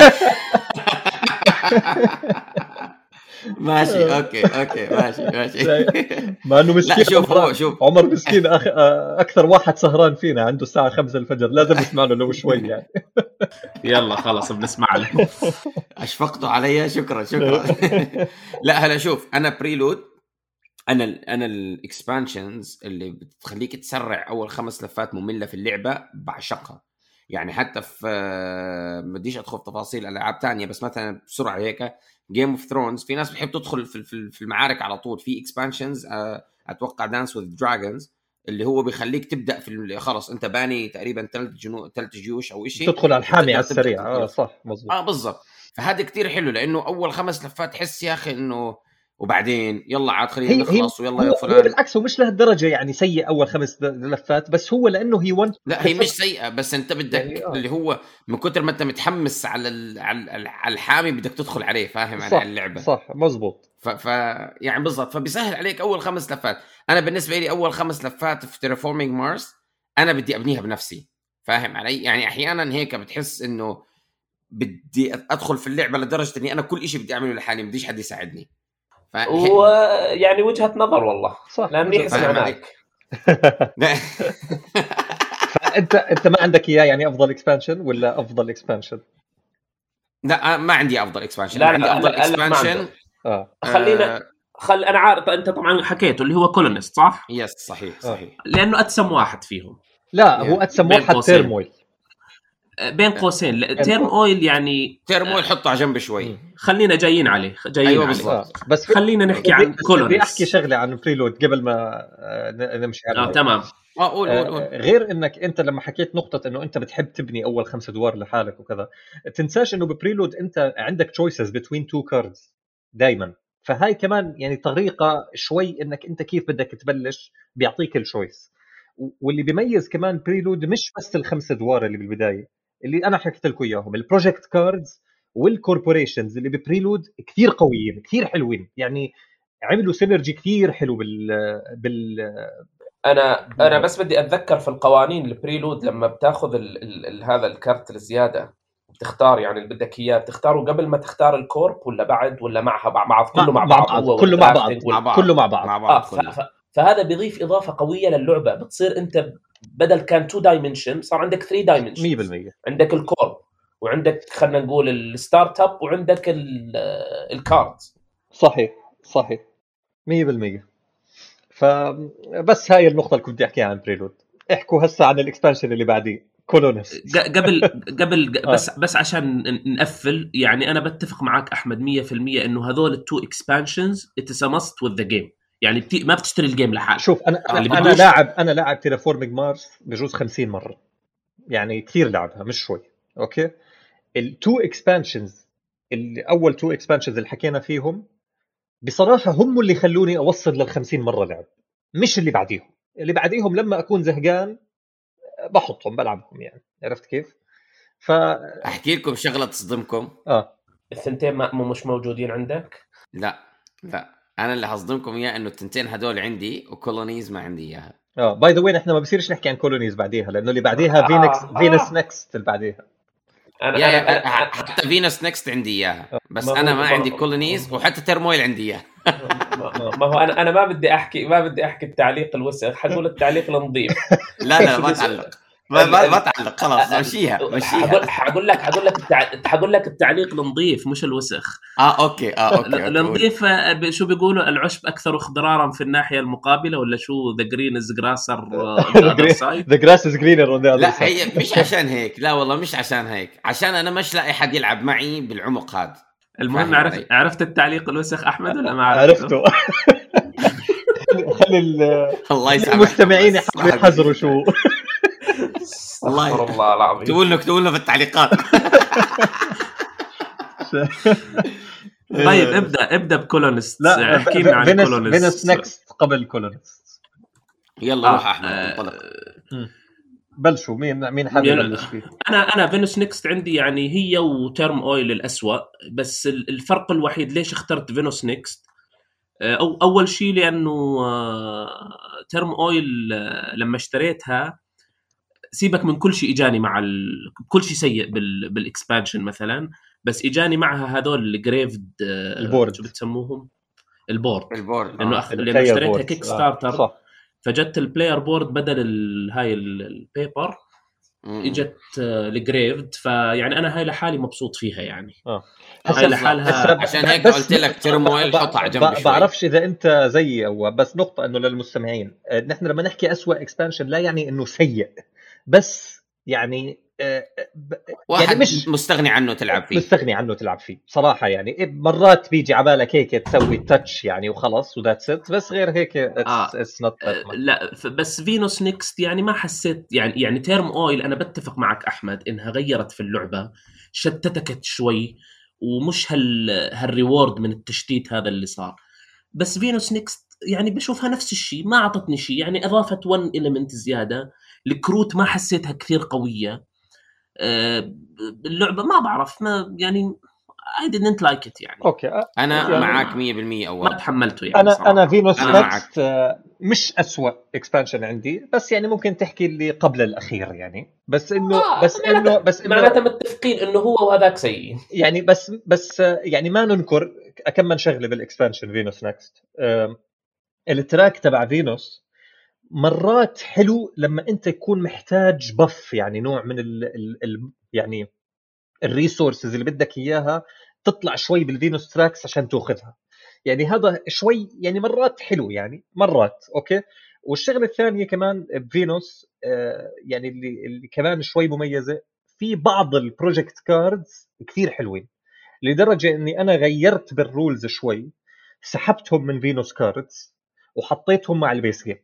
ماشي اوكي اوكي ماشي ماشي. مع انه مسكين. لا شوف هو شوف عمر مسكين أخ... اكثر واحد سهران فينا، عنده الساعه خمسة الفجر، لازم نسمع له لو شوي يعني. يلا خلاص بنسمع له. اشفقتوا علي، شكرا شكرا. لا هلا شوف، انا بريلود، انا ال انا الاكسبانشنز اللي بتخليك تسرع اول خمس لفات ممله في اللعبه بعشقها. يعني حتى في ما بديش ادخل في تفاصيل العاب تانية، بس مثلا بسرعه هيك جيم اوف ثرونز، في ناس بتحب تدخل في في المعارك على طول. في اكسبانشنز اتوقع دانس وذ دراجونز اللي هو بيخليك تبدا في خلص انت باني تقريبا ثلاث جنو ثلاث جيوش او شيء، تدخل على الحامي على السريع. اه صح مظبوط. اه بالضبط. فهذا كتير حلو لانه اول خمس لفات تحس يا اخي انه وبعدين يلا عاد خلينا نخلص ويلا يا فلان. هو بالعكس، هو مش لهالدرجه يعني سيء اول خمس لفات، بس هو لانه هي ون. لا هي مش سيئه، بس انت بدك يعني آه. اللي هو من كتر ما انت متحمس على على الحامي بدك تدخل عليه، فاهم على اللعبه. صح مزبوط. ف... ف يعني بالضبط، فبيسهل عليك اول خمس لفات. انا بالنسبه لي اول خمس لفات في تيرافورمينج مارس انا بدي ابنيها بنفسي، فاهم علي؟ يعني احيانا هيك بتحس انه بدي ادخل في اللعبه لدرجه اني انا كل شيء بدي اعمله لحالي، ما بديش حد يساعدني. ف... ويعني وجهه نظر والله صح، لاني سمعناك. انت انت ما عندك اياه يعني افضل اكسبانشن ولا افضل اكسبانشن؟ لا ما عندي افضل اكسبانشن. لا عندي افضل اكسبانشن. اه خلينا خل انا عارف انت طبعا حكيته اللي هو كولونست صح؟ يس صحيح صحيح. آه. لانه اتسم واحد فيهم. لا هو اتسم واحد تيرمويل بين قوسين. تيرم اويل يعني تيرم اويل حطه على جنب شوي، خلينا جايين عليه جايين أيوة عليه بالضبط. بس خلينا نحكي عن كولونست. بدي احكي شغله عن بريلود قبل ما نمشي عليه. اه تمام. اه قول قول قول. غير انك انت لما حكيت نقطه انه انت بتحب تبني اول خمس ادوار لحالك وكذا، تنساش انه ببريلود انت عندك choices between two cards دائما، فهاي كمان يعني طريقه شوي انك انت كيف بدك تبلش بيعطيك الشويس. واللي بيميز كمان بريلود مش بس الخمس ادوار اللي بالبدايه اللي انا حكيت لكم اياهم، البروجكت كاردز والكوربوريشنز اللي ببريلود كثير قويين كثير حلوين، يعني عملوا سينرجي كثير حلو بال بال انا انا بس بدي اتذكر في القوانين البريلود لما بتاخذ ال ال ال هذا الكارت الزياده بتختار يعني اللي بدك اياه بتختاره قبل ما تختار الكورب ولا بعد ولا معها مع بعض كله مع, مع بعض هو كله مع بعض كله مع بعض, مع بعض. آه ف... فهذا بيضيف اضافه قويه للعبه، بتصير انت بدل كان تو دايمنشن صار عندك ثري دايمنشن. مية بالمية عندك الكورب وعندك خلينا نقول الستارت اب وعندك الكارد. صحيح صحيح مية بالمية. فبس هاي النقطة اللي كنت بدي أحكيها عن بريلود. احكوا هسه عن الإكسبانشن اللي بعديه كولونست. قبل قبل بس بس عشان نقفل، يعني أنا بتفق معك أحمد مية بالمية إنه هذول التو إكسبانشنز it's a must with the game. يعني بتي ما بتشتري الجيم لحال. شوف أنا أنا, أنا لاعب أنا لاعب تيرافورمينج مارس بجوز خمسين مرة، يعني كثير لعبها مش شوي. أوكي التو إكسبانشنز اللي أول تو إكسبانشنز اللي حكينا فيهم بصراحة هم اللي خلوني أوصل للخمسين مرة لعب، مش اللي بعديهم. اللي بعديهم لما أكون زهقان بحطهم بلعبهم، يعني عرفت كيف؟ ف أحكي لكم شغلة تصدمكم. آه الثنتين ما مش موجودين عندك؟ لا لا أنا اللي هصدمكم إياه إنه التنتين هدول عندي وكولونيز ما عندي إياها. اه باي ذا وين احنا ما بصيرش نحكي عن كولونيز بعديها لانه اللي بعديها فينكس آه. فينوس نيكست اللي بعديها. أنا يا أنا, أنا حتى فينوس نيكست عندي اياها بس ما انا ما عندي كولونيز وحتى تيرمويل عندي اياه. ما هو انا انا ما بدي احكي ما بدي احكي التعليق الوسخ، حقول التعليق النظيف. لا لا ما تعلق ما ما تعلق خلاص مشيها مشيها. حقول لك حقول لك حقول لك التعليق النظيف مش الوسخ. اه اوكي اه اوكي النظيف شو بيقولوا العشب اكثر اخضرارا في الناحيه المقابله ولا شو؟ ذا جرين از جراسر ذا جراس از جرينر. لا هي مش عشان هيك، لا والله مش عشان هيك، عشان انا مش لاقي حد يلعب معي بالعمق هذا. المهم عرفت عرفت التعليق الوسخ احمد ولا ما عرفته؟ خلي الله يسامحك المستمعين يحذروا شو. الله الله العظيم تقول لنا اكتبوا لنا في التعليقات. طيب ابدا ابدا بكولونست. لا احكي لنا عن كولونست. فينوس نيكست قبل كولونست. يلا روح احمد انطلق. بلشوا مين مين حابب يبلش فيه؟ انا انا فينوس نيكست عندي يعني هي وتيرم اويل الأسوأ، بس الفرق الوحيد ليش اخترت فينوس نيكست أو اول شيء لانه تيرم اويل لما اشتريتها سيبك من كل شيء اجاني مع ال... كل شيء سيء بال... بالاكسبانشن مثلا، بس اجاني معها هذول الجريفد البورد شو بتسموهم البورد البورد لانه آه. أخ... لانه اشتريتها كيك ستارتر آه. فجت البلاير بورد بدل ال... هاي البيبر اجت الجريفد، فيعني انا هاي لحالي مبسوط فيها يعني اه هاي لحالها. عشان هيك قلت لك تيرمويل حطها على جنب شوي. بعرفش اذا انت زيي او بس نقطه انه للمستمعين نحن لما نحكي أسوأ اكسبانشن لا يعني انه سيء، بس يعني واحد يعني مش مستغني عنه تلعب فيه مستغني عنه تلعب فيه صراحه. يعني مرات بيجي عبالك هيك تسوي تاتش يعني وخلص وذاتس ات، بس غير هيك اتس نوت آه. لا بس فينوس نيكست يعني ما حسيت يعني يعني تيرم اويل انا بتفق معك احمد انها غيرت في اللعبه، شتتك شوي ومش هال هالريورد من التشتيت هذا اللي صار. بس فينوس نيكست يعني بشوفها نفس الشيء، ما اعطتني شيء يعني اضافت one element زياده. الكروت ما حسيتها كثير قويه. أه اللعبه ما بعرف ما يعني I didn't like it يعني. اوكي انا يعني معك مية بالمية اول ما تحملته يعني انا صراحة. انا فينوس نيكست مش أسوأ اكسبانشن عندي، بس يعني ممكن تحكي اللي قبل الاخير يعني، بس انه آه بس انه بس انه معناتها متفقين انه هو وهذاك سيء يعني. بس بس يعني ما ننكر كم من شغله بالاكسبانشن فينوس نيكست. التراك تبع فينوس مرات حلو لما انت تكون محتاج بف يعني نوع من ال ال ال يعني الريسورسز اللي بدك اياها تطلع شوي بالفينوس تراكس عشان تاخذها. يعني هذا شوي يعني مرات حلو يعني مرات اوكي. والشغله الثانيه كمان بفينوس آه يعني اللي اللي كمان شوي مميزه في بعض البروجكت كاردز كثير حلوين، لدرجه اني انا غيرت بالرولز شوي، سحبتهم من فينوس كاردز وحطيتهم مع البيس جيم.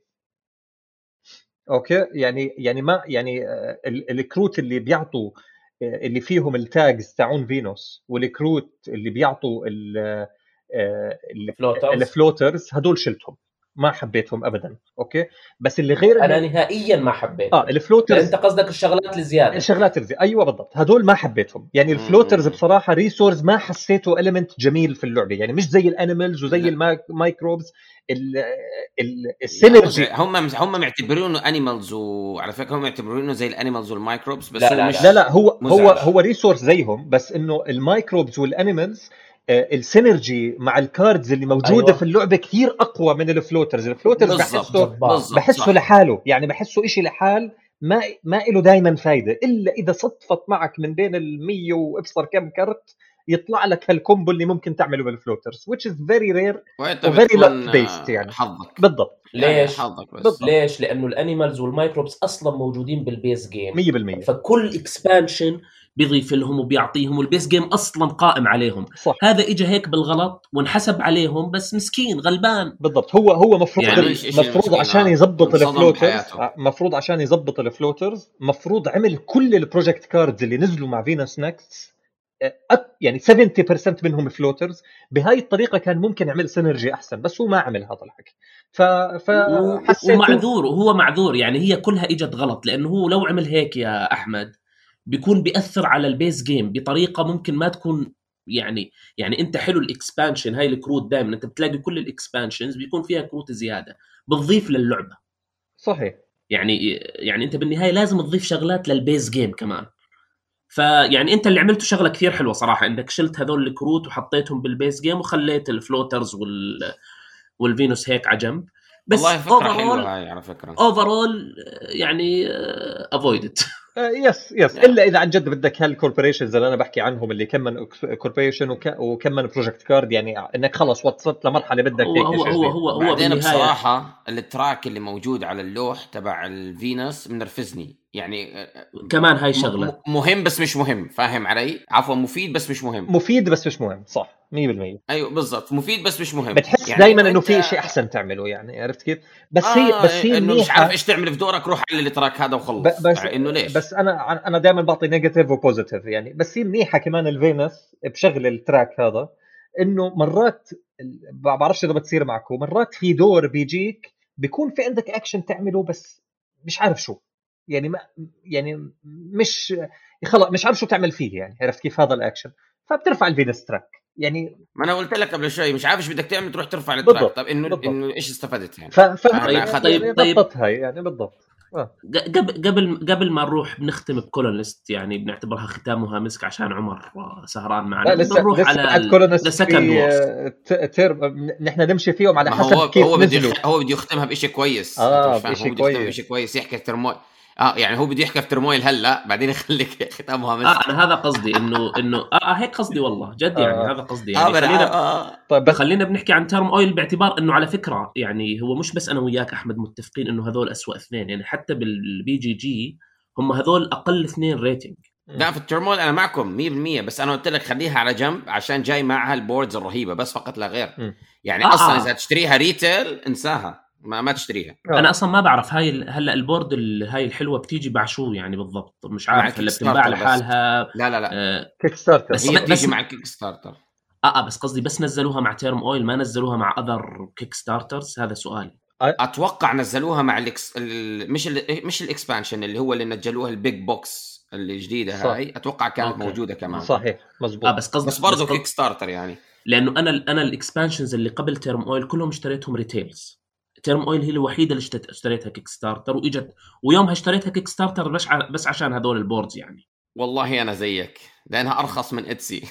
اوكي يعني يعني ما يعني الكروت اللي بيعطوا اللي فيهم التاجز تاعون فينوس والكروت اللي بيعطوا الفلوترز هدول شلتهم، ما حبيتهم ابدا. اوكي بس اللي غير انا نهائيا ما حبيت اه الفلوترز. انت قصدك الشغلات الزياده الشغلات الزياده ايوه بالضبط، هدول ما حبيتهم يعني. الفلوترز بصراحه ريسورس ما حسيته اليمنت جميل في اللعبه يعني، مش زي الانيمالز وزي المايكروبز. السينرجي هم هم معتبرينه انيمالز، وعلى فكره هم معتبرينه زي الانيمالز والمايكروبز، بس لا لا, مش لا لا هو مزعج. هو هو ريسورس زيهم، بس انه المايكروبز والانيمالز السينرجي مع الكاردز اللي موجوده أيوة. في اللعبه كثير اقوى من الفلوترز. الفلوترز بحسه بحسه لحاله يعني، بحسه إشي لحال ما ما له دائما فايده الا اذا صدفت معك من بين المية وابصر كم كرت يطلع لك هالكومبو اللي ممكن تعمله بالفلوترز which is very rare و very luck based يعني. حظك بالضبط. ليش حظك بس. ليش لانه الانيمالز والمايكروبس اصلا موجودين بالبيس جيم مية بالمية، فكل اكسبانشن بيضيف لهم وبيعطيهم، والبيس جيم اصلا قائم عليهم. صح. هذا اجى هيك بالغلط وانحسب عليهم، بس مسكين غلبان. بالضبط. هو هو مفروض يعني مفروض عشان يزبط الفلوترز مفروض عشان يزبط الفلوترز مفروض عمل كل البروجكت كاردز اللي نزلوا مع فينوس نيكست يعني سبعين بالمية منهم فلوترز. بهاي الطريقه كان ممكن يعمل سينرجي احسن، بس هو ما عمل هذا الحكي. ف فحسيت ومعذور، وهو معذور يعني. هي كلها اجت غلط، لانه هو لو عمل هيك يا احمد بيكون بيأثر على البيس جيم بطريقه ممكن ما تكون يعني يعني انت حلو الاكسبانشن هاي الكروت دائما انت بتلاقي كل الاكسبانشنز بيكون فيها كروت زياده بتضيف للعبه. صحيح. يعني يعني انت بالنهايه لازم تضيف شغلات للبيز جيم كمان. فيعني انت اللي عملته شغله كثير حلوه صراحه، انك شلت هذول الكروت وحطيتهم بالبيز جيم وخليت الفلوترز وال والفينوس هيك على جنب. بس والله فكره حلوه هاي على فكره. اوفرول يعني افويدد. يس يس الا اذا عن جد بدك هالكوربوريشنز اللي انا بحكي عنهم اللي كم من كوربوريشن وكم من بروجكت كارد، يعني انك خلص وصلت لمرحله بدك هو هيك هو هو هو, هو بعدين بصراحه التراك اللي موجود على اللوح تبع الفينوس منرفزني يعني. كمان هاي شغله مهم بس مش مهم، فاهم علي؟ عفوا مفيد بس مش مهم. مفيد بس مش مهم، صح مية بالمية. ايوه بالضبط، مفيد بس مش مهم. بتحس يعني دائما انه في شيء احسن تعمله، يعني عرفت كيف؟ بس آه هي بس هي انه مش عارف ايش تعمل في دورك، روح على التراك هذا وخلص. بس انه ليش؟ بس انا انا دائما بعطي نيجاتيف وبوزيتيف يعني. بس هي منيحه كمان الفينوس بشغل التراك هذا، انه مرات بعرفش اذا بتصير معكم، مرات في دور بيجيك بيكون في عندك اكشن تعمله بس مش عارف شو يعني، ما يعني مش خلص مش عارف شو تعمل فيه يعني، عرفت كيف هذا الاكشن؟ فبترفع الفينوس تراك يعني. ما انا قلت لك قبل شوي مش عارف ايش بدك تعمل، تروح ترفع التراك. طب انه انه ايش استفدت يعني؟ ف... ف... طيب طيب هاي يعني بالضبط. آه. قبل قبل قبل ما نروح بنختم بكولونست، يعني بنعتبرها ختامها مسك عشان عمر سهران معنا. بنروح على السكند تيرم نحن نمشي فيهم على حسب هو كيف هو بده يخ... هو بده يختمها بشيء كويس. اه بشيء كويس بشيء كويس يحكي ترمويل. اه يعني هو بده يحكي في ترمويل هلا بعدين يخليك ختامها مسك. اه انا هذا قصدي انه انه اه هيك قصدي والله جد يعني. آه. هذا قصدي يعني. آه خلينا آه. طيب بس... خلينا بنحكي عن تيرم اويل باعتبار انه على فكره يعني هو مش بس انا وياك احمد متفقين انه هذول أسوأ اثنين يعني. حتى بالبي جي جي هم هذول اقل اثنين ريتنج. لا في الترمول انا معكم مية بالمية، بس انا قلت لك خليها على جنب عشان جاي معها البوردز الرهيبه بس فقط لا غير. م. يعني آه اصلا اذا تشتريها ريتيل انساها، ما ما تشتريها. انا اصلا ما بعرف هاي هلا البورد هاي الحلوه بتيجي مع شو يعني بالضبط، مش عارف هلا بتنباع لحالها. لا لا لا آه كيك ستارتر بس هي بتيجي مع كيك ستارتر. اه اه بس قصدي بس نزلوها مع تيرم اويل، ما نزلوها مع اذر كيك ستارترز. هذا سؤالي. اتوقع نزلوها مع الإكس... ال... مش ال... مش الاكسبانشن اللي هو اللي نزلوها البيج بوكس اللي جديده صح. هاي اتوقع كانت أوكي. موجوده كمان. صحيح مزبوط. آه بس قصدي بس برضه كيك ستارتر يعني. لانه انا انا الاكسبانشنز اللي قبل تيرم اويل كلهم اشتريتهم ريتيلز. تيرم اويل هي الوحيده اللي اشتريتها كيك ستارتر، واجت ويومها اشتريتها كيك ستارتر بس ع... بس عشان هذول البوردز يعني. والله انا زيك لانها ارخص من اتسي.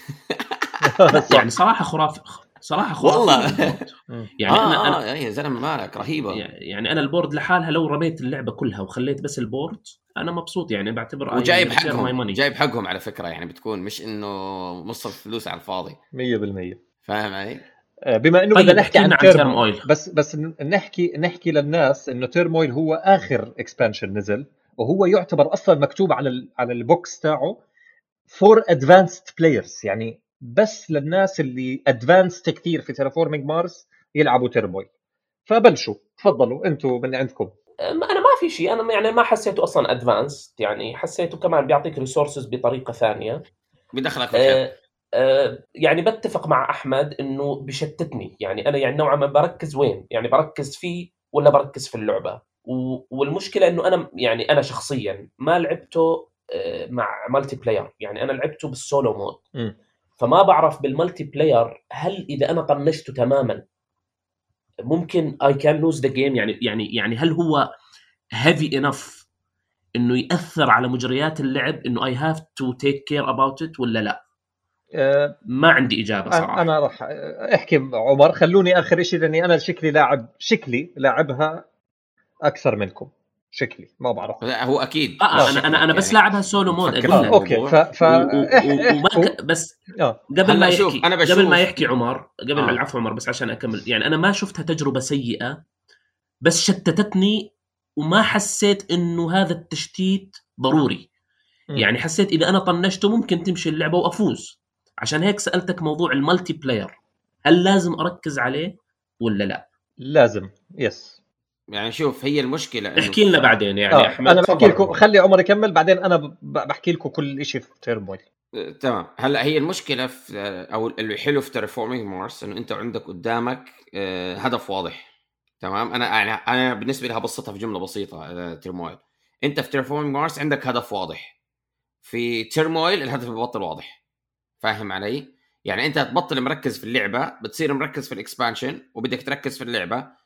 يعني صراحه خرافي صراحه خرافي والله. يعني آه انا انا يا زلمه مالك رهيبه. يعني انا البورد لحالها لو رميت اللعبه كلها وخليت بس البورد انا مبسوط يعني. بعتبر وجايب حقهم جايب حقهم على فكره يعني. بتكون مش انه مصرف فلوس على الفاضي. مية بالمية فاهم علي؟ بما انه طيب بدنا نحكي عن تيرم اويل بس بس نحكي نحكي للناس انه تيرم اويل هو اخر اكسبانشن نزل، وهو يعتبر اصلا مكتوب على ال على البوكس تاعه فور ادفانسد بلايرز، يعني بس للناس اللي ادفانسد كثير في تيرافورمينج مارس يلعبوا تيرم اويل. فبلشوا تفضلوا انتم من عندكم. انا ما في شيء، انا يعني ما حسيته اصلا ادفانسد يعني. حسيته كمان بيعطيك ريسورسز بطريقه ثانيه بدخلك في الحيط. أه يعني بتفق مع أحمد إنه بشتتني يعني. أنا يعني نوعا ما بركز وين يعني، بركز فيه ولا بركز في اللعبة. والمشكلة إنه أنا يعني أنا شخصيا ما لعبته مع مالتي بلاير يعني. أنا لعبته بالسولو مود م. فما بعرف بالمالتي بلاير هل إذا أنا طنشته تماما ممكن I can lose the game يعني. يعني يعني هل هو heavy enough إنه يأثر على مجريات اللعب إنه I have to take care about it ولا لا؟ ما عندي إجابة صراحة. أنا راح أحكي عمر، خلوني آخر شيء لأني أنا شكلي لاعب شكلي لاعبها أكثر منكم. شكلي ما بعرف. لا هو أكيد. آه أنا أنا أنا بس يعني لاعبها سولو مود أقول لك. أوكي. ف ف وما بس قبل ما يحكي أنا قبل ما يحكي عمر قبل ما العفو عمر بس عشان أكمل يعني. أنا ما شفتها تجربة سيئة بس شتتتني وما حسيت إنه هذا التشتيت ضروري. م. يعني حسيت إذا أنا طنشته ممكن تمشي اللعبة وأفوز. عشان هيك سألتك موضوع المالتي بلاير هل لازم أركز عليه ولا لا؟ لازم يس. يعني شوف هي المشكلة احكي لنا بعدين يعني آه. أحمد. أنا بحكي لكم خلي عمر يكمل بعدين أنا بحكي لكم كل إشي في تيرمويل. أه تمام. هلا هي المشكلة في أو اللي حلو في تيرافورمينج مارس إنه أنت عندك قدامك أه هدف واضح. تمام. أنا أنا أنا بالنسبة لها بسطها في جملة بسيطة. أه تيرمويل أنت في تيرافورمينج مارس عندك هدف واضح. في تيرمويل الهدف ببطل واضح. فاهم علي؟ يعني انت تبطل مركز في اللعبه بتصير مركز في الاكسبانشن وبدك تركز في اللعبه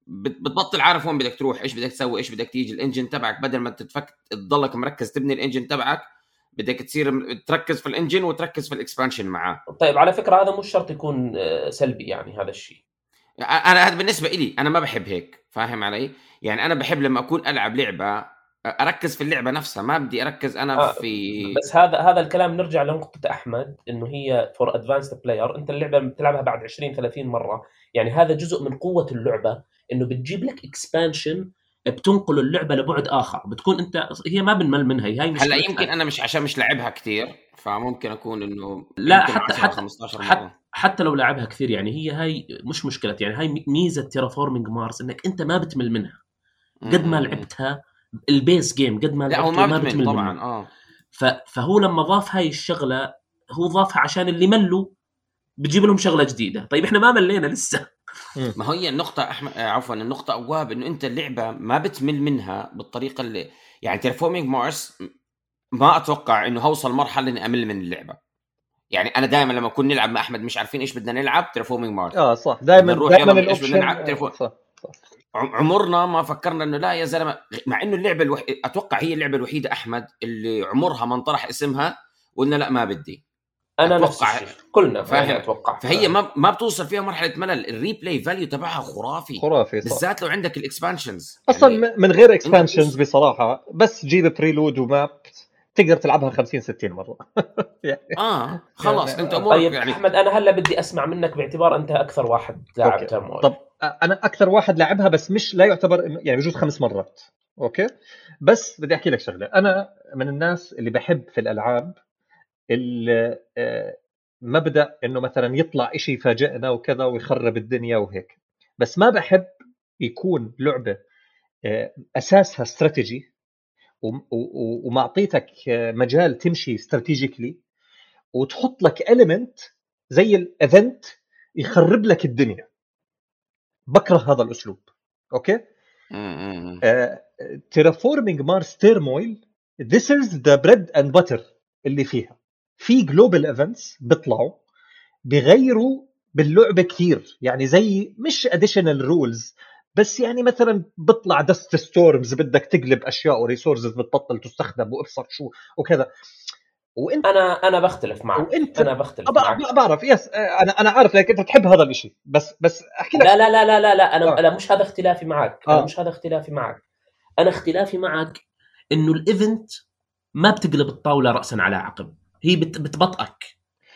بتبطل عارف وين بدك تروح، ايش بدك تسوي، ايش بدك تيجي. الانجن تبعك بدل ما تتفك تضلك مركز تبني الانجن تبعك، بدك تصير تركز في الانجن وتركز في الاكسبانشن معاه. طيب على فكره هذا مش شرط يكون سلبي يعني هذا الشيء. انا هذا بالنسبه إلي انا ما بحب هيك، فاهم علي؟ يعني انا بحب لما اكون العب لعبه اركز في اللعبه نفسها، ما بدي اركز انا آه في بس هذا هذا الكلام نرجع لنقطه احمد انه هي فور ادفانسد بلاير. انت اللعبه بتلعبها بعد عشرين ثلاثين مره، يعني هذا جزء من قوه اللعبه انه بتجيب لك اكسبانشن بتنقل اللعبه لبعد اخر، بتكون انت هي ما بنمل منها. هي هلا يمكن انا مش عشان مش لعبها كثير، فممكن اكون انه لا حتى حتى, حتى حتى لو لعبها كثير يعني هي هاي مش مشكله. يعني هاي ميزه تيرافورمينج مارس انك انت ما بتمل منها قد ما لعبتها البيس جيم، قد ما لعبتها ما, ما بتمل طبعا منها. اه فهو لما ضاف هاي الشغله هو ضافها عشان اللي ملوا بتجيب لهم شغله جديده. طيب احنا ما ملينا لسه. ما هي النقطه أحمد عفوا النقطه أواب انه انت اللعبه ما بتمل منها بالطريقه اللي يعني تيرافورمينج مارس ما اتوقع انه هوصل مرحله اني امل من اللعبه. يعني انا دائما لما كنا نلعب مع احمد مش عارفين ايش بدنا نلعب تيرافورمينج مارس اه صح دائما دائما الاوبشن آه صح. عمرنا ما فكرنا انه لا يا زلمه، مع انه اللعبه الوح... اتوقع هي اللعبه الوحيده احمد اللي عمرها ما انطرح اسمها وقلنا لا ما بدي. انا نفس الشيء كلنا فاهم اتوقع. فهي ما ما بتوصل فيها مرحله ملل. الريبلاي فاليو تبعها خرافي خرافي صح. بالذات لو عندك الاكسبانشنز اصلا يعني من غير اكسبانشنز بصراحه بس جيب بريلود وماب تقدر تلعبها خمسين ستين مره. يعني اه خلاص يعني انت امورك. طيب يعني احمد انا هلا بدي اسمع منك باعتبار انت اكثر واحد لاعب تيرمويل. طب انا اكثر واحد لعبها بس مش لا يعتبر يعني بجوز خمس مرات اوكي. بس بدي احكي لك شغله، انا من الناس اللي بحب في الالعاب اللي مبدا انه مثلا يطلع إشي يفاجئنا وكذا ويخرب الدنيا وهيك، بس ما بحب يكون لعبه اساسها استراتيجي ومعطيتك مجال تمشي استراتيجيكلي وتحط لك إليمنت زي الايفنت يخرب لك الدنيا. بكره هذا الاسلوب اوكي. تيرافورمينج مارس تيرمويل this is the bread and butter اللي فيها. في جلوبال ايفنتس بيطلعوا بيغيروا باللعبه كثير، يعني زي مش اديشنال رولز بس يعني مثلا بيطلع دست ستورمز بدك تقلب اشياء وريسورسز بتبطل تستخدم وابصر شو وكذا. وانت انا انا بختلف معك وانت انا بختلف معك بعرف يس انا انا عارف لك انت بتحب هذا الشيء بس بس احكي لك لا لا لا لا لا, لا انا آه. انا مش هذا اختلافي معك آه. انا مش هذا اختلافي معك انا اختلافي معك انه الايفنت ما بتقلب الطاوله راسا على عقب، هي بتبطئك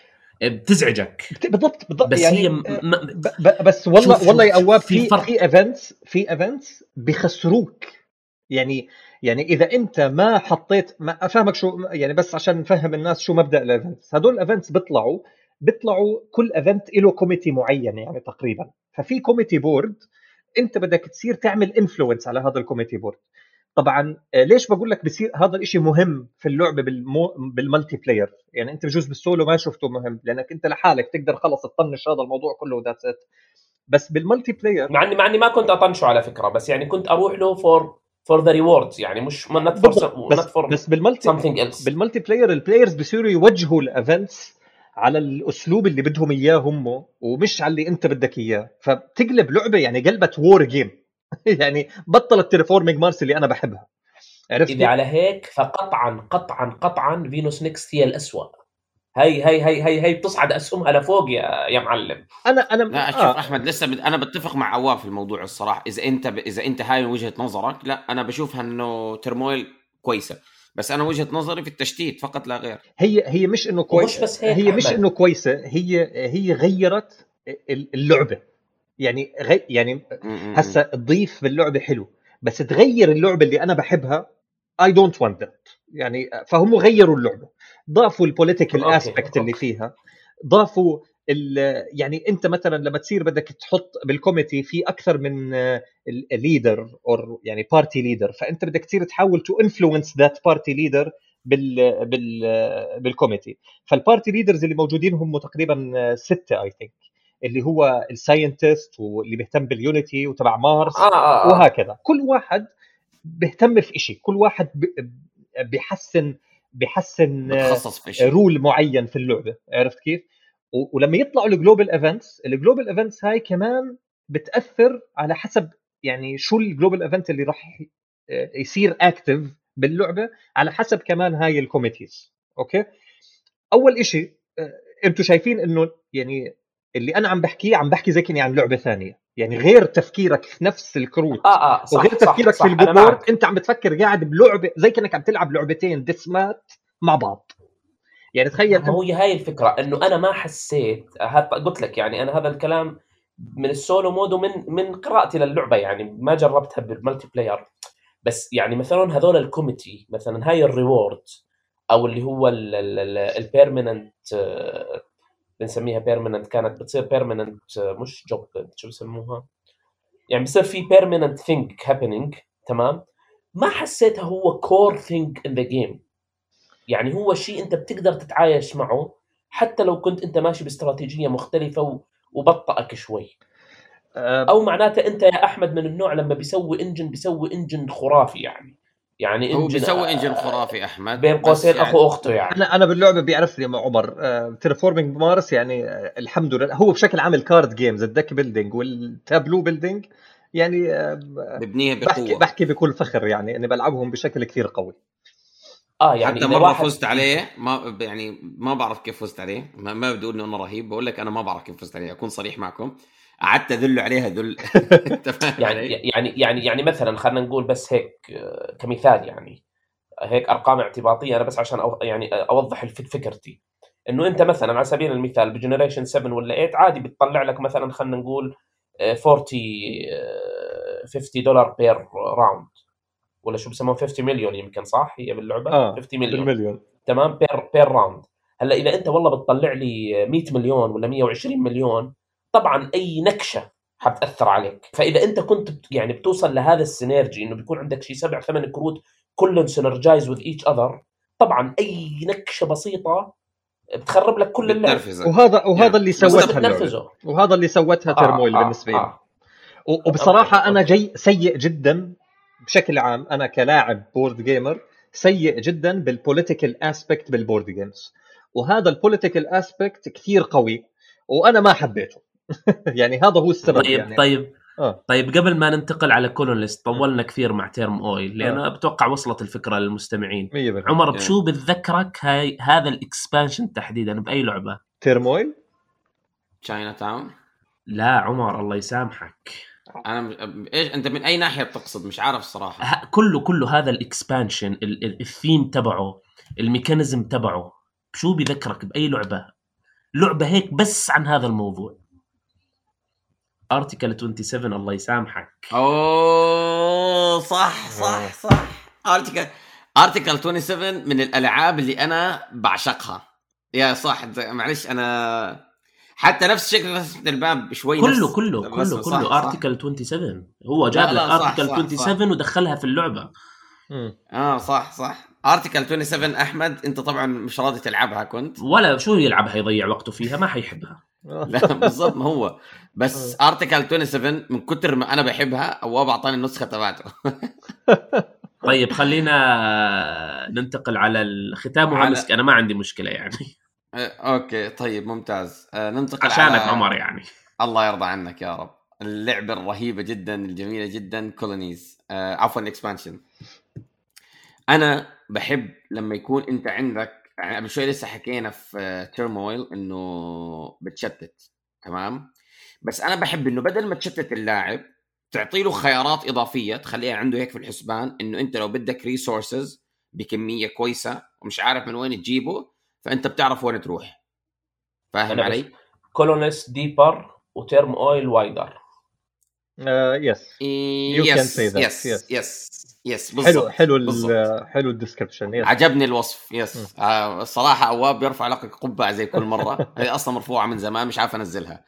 بتزعجك بالضبط بالضبط. بس يعني هي م... ب... بس والله والله يا أواب في في ايفنتس في ايفنتس بيخسروك. يعني يعني اذا انت ما حطيت ما افهمك شو يعني، بس عشان نفهم الناس شو مبدا الايفنتس. هدول الايفنتس بيطلعوا بيطلعوا كل ايفنت له كوميتي معين يعني تقريبا، ففي كوميتي بورد انت بدك تصير تعمل انفلونس على هذا الكوميتي بورد. طبعا ليش بقول لك بصير هذا الاشي مهم في اللعبه بالمو... بالمالتي بلاير؟ يعني انت بجوز بالسولو ما شفته مهم لانك انت لحالك تقدر خلص تطنش هذا الموضوع كله وذاتس ات. بس بالمالتي بلاير مع اني مع اني ما كنت اطنشه على فكره، بس يعني كنت اروح له فور فور ذا ريوردز يعني مش نوت فور بس, بس بالمالتي بالمالتي بلاير البلايرز بيصيروا يوجهوا الايفنتس على الاسلوب اللي بدهم اياه هم ومش على اللي انت بدك اياه، فبتقلب لعبه يعني قلبت وور جيم. يعني بطلت تيرافورمينج مارس اللي انا بحبها. عرفت اذا على هيك فقطعا قطعا قطعا فينوس نيكست هي الأسوأ. هي هي هي هي هي بتصعد اسهمها لفوق يا يا معلم. انا انا لا شوف آه. احمد لسه بد... انا بتفق مع عواف في الموضوع الصراحه. اذا انت ب... اذا انت هاي وجهه نظرك، لا انا بشوفها انه ترمويل كويسه، بس انا وجهه نظري في التشتيت فقط لا غير. هي هي مش انه كويسه، هي مش انه كويسه، هي هي غيرت اللعبه. يعني غي... يعني هسه تضيف باللعبه حلو بس تغير اللعبه اللي انا بحبها I don't want that. يعني فهم غيروا اللعبه، ضافوا البوليتيكال اسبكت اللي فيها، ضافوا يعني انت مثلا لما تصير بدك تحط بالكوميتي في اكثر من ليدر او يعني بارتي ليدر، فانت بدك تصير تحاول تو انفلونس ذات بارتي ليدر بال بال بالكوميتي. فالبارتي ليدرز اللي موجودين هم تقريبا ستة اي ثينك، اللي هو الساينتست واللي بيهتم باليونيتي وتبع مارس آه آه. وهكذا. كل واحد بيهتم في إشي، كل واحد بيحسن بيحسن رول معين في اللعبة. عرفت كيف؟ ولما يطلعوا الجلوبال ايفنتس، الجلوبال ايفنتس هاي كمان بتأثر على حسب يعني شو الجلوبال ايفنت اللي راح يصير اكتف باللعبه على حسب كمان هاي الكوميتيز. اوكي اول إشي انتم شايفين انه يعني اللي انا عم بحكيه عم بحكي زي كني عن لعبه ثانيه، يعني غير تفكيرك في نفس الكروت آه آه صح وغير تفكيرك صح في صح البورد، انت عم بتفكر قاعد بلعبه زي كأنك عم تلعب لعبتين ديسمات مع بعض. يعني تخيل ما هو هاي الفكره انه انا ما حسيت هذا، قلت لك يعني انا هذا الكلام من السولو مود ومن من قراءتي للعبه، يعني ما جربتها بالمالتي بلاير. بس يعني مثلا هذول الكوميتي مثلا هاي الريورد او اللي هو البيرمننت بنسميها بيرمننت، كانت بتصير بيرمننت مش جوب شو بسموها، يعني بصير في بيرمننت ثينج هابينج. تمام، ما حسيتها هو كور ثينج ان ذا جيم، يعني هو شيء انت بتقدر تتعايش معه حتى لو كنت انت ماشي باستراتيجيه مختلفه وبطئك شوي. او معناته انت يا احمد من النوع لما بيسوي انجن بيسوي انجن خرافي، يعني يعني هو انجن بيسوي انجن خرافي احمد بين قوسين يعني اخو اخته. يعني انا انا باللعبه بيعرفني مع عمر تيرفورمينج مارس، يعني آه الحمد لله هو بشكل عام الكارد جيمز الدك بيلدينج والتابلو بيلدينج يعني آه ببنيها بقوه، بحكي بحكي بكل فخر يعني اني بلعبهم بشكل كثير قوي. اه يعني حتى اذا مره واحد فزت عليه، ما يعني ما بعرف كيف فزت عليه، ما, ما بدي اقول انه انا رهيب، بقول لك انا ما بعرف كيف فزت عليه، اكون صريح معكم، قعدت اذل عليها ذل. انت فاهم يعني علي؟ يعني يعني يعني مثلا خلينا نقول بس هيك كمثال، يعني هيك ارقام اعتباطيه انا بس عشان أو يعني اوضح فكرتي، انه انت مثلا على سبيل المثال بجنريشن سبعة ولا ثمانية عادي بتطلع لك مثلا خلينا نقول أربعين خمسين دولار بير راوند، ولا شو بسموه خمسين مليون يمكن، صح هي باللعبه اه خمسين مليون بالمليون. تمام بير بير راوند. هلا اذا انت والله بتطلع لي مية مليون ولا مية وعشرين مليون، طبعا اي نكشه حتاثر عليك. فاذا انت كنت يعني بتوصل لهذا السينرجي انه بيكون عندك شيء سبع ثمان كروت كلهم سينرجايز وذ ايتش اذر، طبعا اي نكشه بسيطه بتخرب لك كل اللعب. وهذا وهذا يعني اللي سوتها اللعبه، وهذا اللي سوتها تيرمويل آه بالنسبه لي. آه. وبصراحه أوكي. انا أوكي. جاي سيء جدا بشكل عام، انا كلاعب بورد جيمر سيء جدا بالبوليتيكال اسبكت بالبورد جيمز، وهذا البوليتيكال اسبكت كثير قوي وانا ما حبيته. يعني هذا هو السبب. طيب يعني طيب آه. طيب قبل ما ننتقل على كولونيست، طولنا كثير مع تيرم اويل لانه آه. بتوقع وصلت الفكره للمستمعين. مية بالمية. عمر بشو بتذكرك هاي هذا الاكسبانشن تحديدا باي لعبه؟ تيرم اويل تشاينا تاون. لا عمر الله يسامحك، انا مش... ايش انت من اي ناحيه بتقصد؟ مش عارف الصراحه. ه... كله كله هذا الاكسبانشن ال... الثيم تبعه الميكانيزم تبعه شو بذكرك باي لعبه؟ لعبه هيك بس عن هذا الموضوع. ارتيكل سبعة وعشرين الله يسامحك. اوه صح صح صح. ارتيكل ارتيكل سبعة وعشرين من الالعاب اللي انا بعشقها. يا صح، معلش انا حتى نفس شكل رسمة الباب شوي كله نفس كله كله كله ارتيكل سبعة وعشرين، هو جاب لك ارتيكل سبعة وعشرين ودخلها في اللعبه. مم. اه صح صح. ارتيكل سبعة وعشرين احمد انت طبعا مش راضي تلعبها كنت ولا شو يلعبها يضيع وقته فيها ما حيحبها. لا بالضبط، ما هو بس ارتيكل سبعة وعشرين من كتر ما انا بحبها او بعطاني النسخه تبعته. طيب خلينا ننتقل على الختام وهمسك على... انا ما عندي مشكله يعني. اوكي طيب ممتاز. ننتقل عشانك على عمر يعني الله يرضى عنك يا رب. اللعبه الرهيبه جدا الجميله جدا كولونيز، آه عفوا اكسبانشن. انا بحب لما يكون انت عندك، يعني قبل شوي لسه حكينا في تيرمويل انه بتشتت، تمام، بس انا بحب انه بدل ما تشتت اللاعب تعطي له خيارات اضافيه تخليها عنده هيك في الحسبان، انه انت لو بدك ريسورسز بكميه كويسه ومش عارف من وين تجيبه، فانت بتعرف وين تروح. فاهم علي؟ كولونيست ديبر وتيرم اويل وايدر. يس يو كان سي ذات. يس يس يس حلو حلو ال حلو الديسكربشن. عجبني الوصف. يس آه الصراحه اواب بيرفع لك قبعه زي كل مره. هي اصلا مرفوعه من زمان مش عارف انزلها.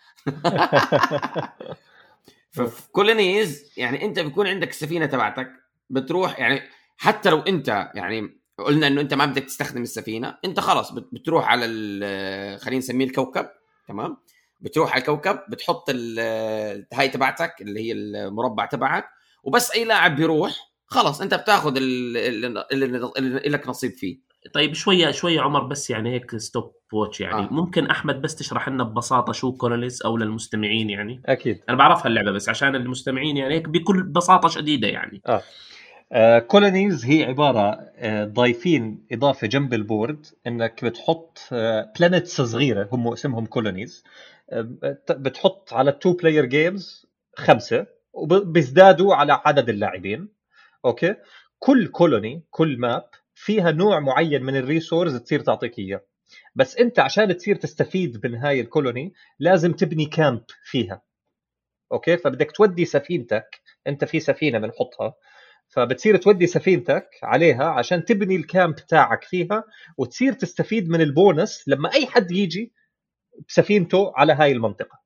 ففي كولونيز يعني انت بيكون عندك السفينه تبعتك بتروح، يعني حتى لو انت يعني قلنا انه انت ما بدك تستخدم السفينه، انت خلاص بتروح على خلينا نسميه الكوكب، تمام، بتروح على الكوكب بتحط هاي تبعتك اللي هي المربع تبعك، وبس اي لاعب بيروح خلاص انت بتاخذ اللي لك نصيب فيه. طيب شويه شويه عمر، بس يعني هيك ستوب واتش يعني آه. ممكن احمد بس تشرح لنا ببساطه شو كولونيز او للمستمعين يعني. اكيد انا بعرفها اللعبه بس عشان المستمعين يعني هيك بكل بساطه شديده يعني. اه, آه كولونيز هي عباره آه ضايفين اضافه جنب البورد انك بتحط آه بلانيتس صغيره هم اسمهم كولونيز، آه بتحط على التو بلاير جيمز خمسه وبيزدادوا على عدد اللاعبين. اوكي، كل كولوني كل ماب فيها نوع معين من الريسورس تصير تعطيك اياه، بس انت عشان تصير تستفيد من هاي الكولوني لازم تبني كامب فيها. اوكي، فبدك تودي سفينتك، انت في سفينه بنحطها، فبتصير تودي سفينتك عليها عشان تبني الكامب تاعك فيها وتصير تستفيد من البونس لما اي حد يجي بسفينته على هاي المنطقه.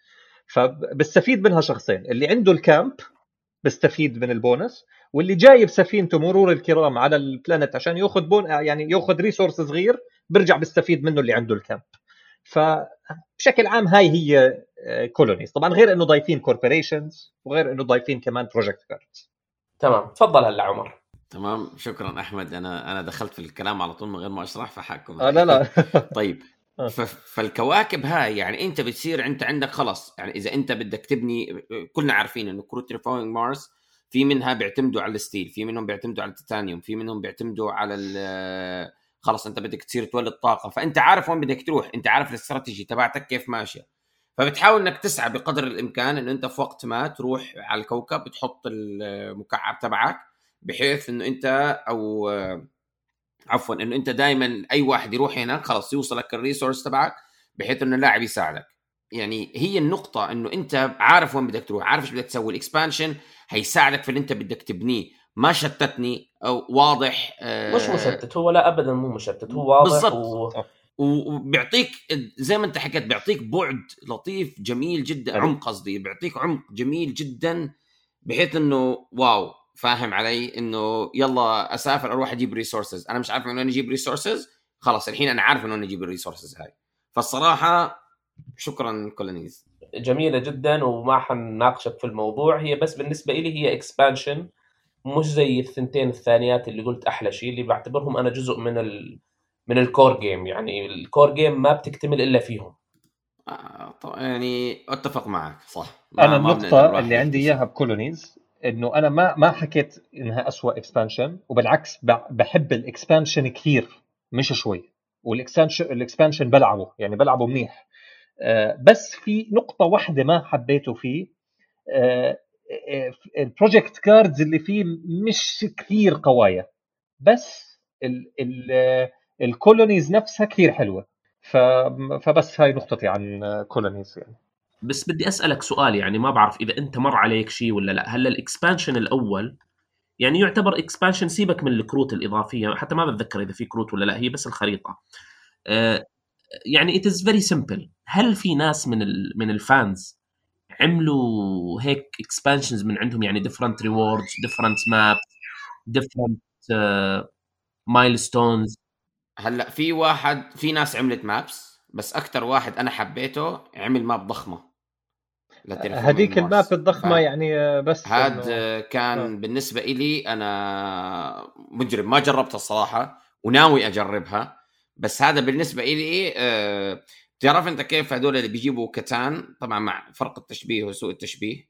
فبستفيد منها شخصين، اللي عنده الكامب بستفيد من البونس، واللي جايب سفينته مرور الكرام على البلانت عشان ياخذ بون يعني ياخذ ريسورس صغير برجع بستفيد منه اللي عنده الكامب. فبشكل عام هاي هي كولونيز، طبعا غير انه ضايفين كوربوريشنز وغير انه ضايفين كمان بروجكت كاردز. تمام، تفضل هلا عمر. تمام، شكرا احمد. انا انا دخلت في الكلام على طول من غير ما اشرح فحكم. آه لا لا طيب فالكواكب هاي يعني انت بتصير انت عندك خلص، يعني اذا انت بدك تبني، كلنا عارفين انه كروت تريفورمينج مارس في منها بيعتمدوا على الستيل، في منهم بيعتمدوا على التيتانيوم، في منهم بيعتمدوا على خلص انت بدك تصير تولد طاقه، فانت عارف وين بدك تروح، انت عارف الاستراتيجي تبعتك كيف ماشيه، فبتحاول انك تسعى بقدر الامكان انه انت في وقت ما تروح على الكوكب تحط المكعب تبعك، بحيث انه انت او عفوا انه انت دائما اي واحد يروح هناك خلص يوصلك الريسورس تبعك بحيث انه اللاعب يساعدك. يعني هي النقطه انه انت عارف وين بدك تروح، عارف ايش بدك تسوي، الاكسبانشن هيساعدك في اللي انت بدك تبنيه. ما شتتني او واضح. آه مش مشتت هو، لا ابدا مو مشتت، هو واضح و... وبيعطيك زي ما انت حكيت بيعطيك بعد لطيف جميل جدا، عمق قصدي بيعطيك عمق جميل جدا بحيث انه واو، فاهم علي؟ انه يلا اسافر اروح اجيب ريسورسز، انا مش عارف من وين اجيب ريسورسز، خلاص الحين انا عارف من وين اجيب الريسورسز هاي. فالصراحه شكرا كولونيز، جميله جدا وما حنناقشك في الموضوع، هي بس بالنسبه لي هي اكسبانشن، مش زي الثنتين الثانيات اللي قلت احلى شيء، اللي بعتبرهم انا جزء من ال من الكور جيم، يعني الكور جيم ما بتكتمل الا فيهم. آه يعني اتفق معك صح. انا النقطه اللي عندي اياها بكولونيز انه انا ما ما حكيت انها أسوأ اكسبانشن، وبالعكس بحب الاكسبانشن كثير مش شوي، والاكسبانشن الاكسبانشن بلعبه يعني بلعبه منيح. آه بس في نقطه واحده ما حبيته فيه، آه البروجكت كاردز اللي فيه مش كثير قوايا، بس ال ال الكولونيز نفسها كثير حلوه. فبس هاي نقطتي عن كولونيز يعني. بس بدي أسألك سؤال، يعني ما بعرف إذا أنت مر عليك شيء ولا لا. هل الإكسبانشن الأول يعني يعتبر إكسبانشن، سيبك من الكروت الإضافية، حتى ما بتذكر إذا في كروت ولا لا، هي بس الخريطة. آه يعني it is very simple. هل في ناس من ال من الفانز عملوا هيك expansions من عندهم، يعني different rewards, different maps, different uh, milestones؟ هلا في واحد في ناس عملت مابس، بس أكتر واحد أنا حبيته عمل ماب ضخمة. هذيك الماب الضخمة يعني بس هاد إنه... كان آه. بالنسبة إلي أنا مجرب ما جربتها الصراحة وناوي أجربها، بس هذا بالنسبة إلي آه... تعرف أنت كيف هدول اللي بيجيبوا كتان، طبعا مع فرق التشبيه وسوء التشبيه،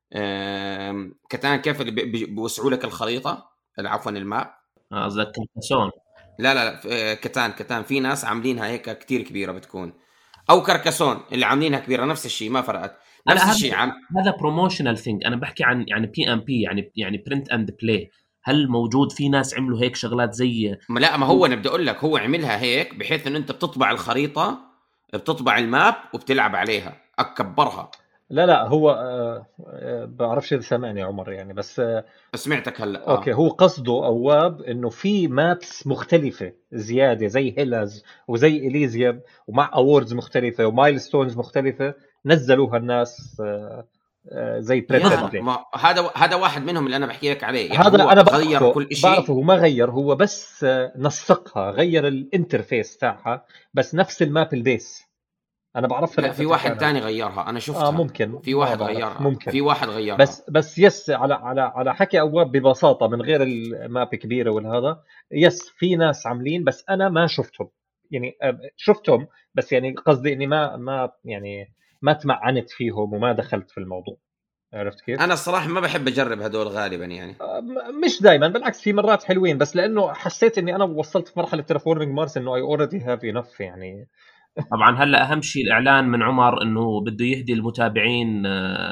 آه... كتان كيف اللي بي... بيوسعوا لك الخريطة، عفوا الماب، قصدك كركسون؟ لا لا لا كتان كتان في ناس عاملينها هيك كتير كبيرة بتكون، أو كركسون اللي عاملينها كبيرة، نفس الشيء ما فرقت، نفس الشيء. عم هذا بروموشنال ثينج، انا بحكي عن يعني بي ام بي، يعني يعني برنت اند بلاي. هل موجود في ناس عملوا هيك شغلات زي ما لا ما هو انا بدي اقول لك هو عملها هيك بحيث انه انت بتطبع الخريطه، بتطبع الماب وبتلعب عليها اكبرها. لا لا هو آه بعرفش اذا سمعني عمر يعني، بس آه سمعتك هلا. آه. اوكي، هو قصده اواب انه في مابس مختلفه زياده زي هيلاز وزي اليزيوم، ومع اووردز مختلفه ومايلستونز مختلفه نزلوها الناس آه زي بريفير. هذا هذا واحد منهم اللي انا بحكي لك عليه، يعني هذا انا غير كل شيء، بعرفه هو ما غير، هو بس نسقها، غير الانترفيس تاعها، بس نفس الماب البيس. انا بعرفها. لا في واحد تاني غيرها، انا شفتها. اه ممكن في واحد غيرها، ممكن في واحد غيرها. بس بس يس على على على حكي ابواب ببساطه من غير الماب كبيره والهذا. يس في ناس عاملين، بس انا ما شفتهم يعني. شفتهم بس يعني قصدي اني ما ما يعني ما تمعنت فيهم وما دخلت في الموضوع. عرفت كيف؟ انا الصراحه ما بحب اجرب هدول غالبا يعني. مش دائما، بالعكس في مرات حلوين، بس لانه حسيت اني انا وصلت في مرحله تيرافورمينج مارس انه اي اوريدي هاف انف يعني. طبعا هلا اهم شيء الاعلان من عمر انه بده يهدي المتابعين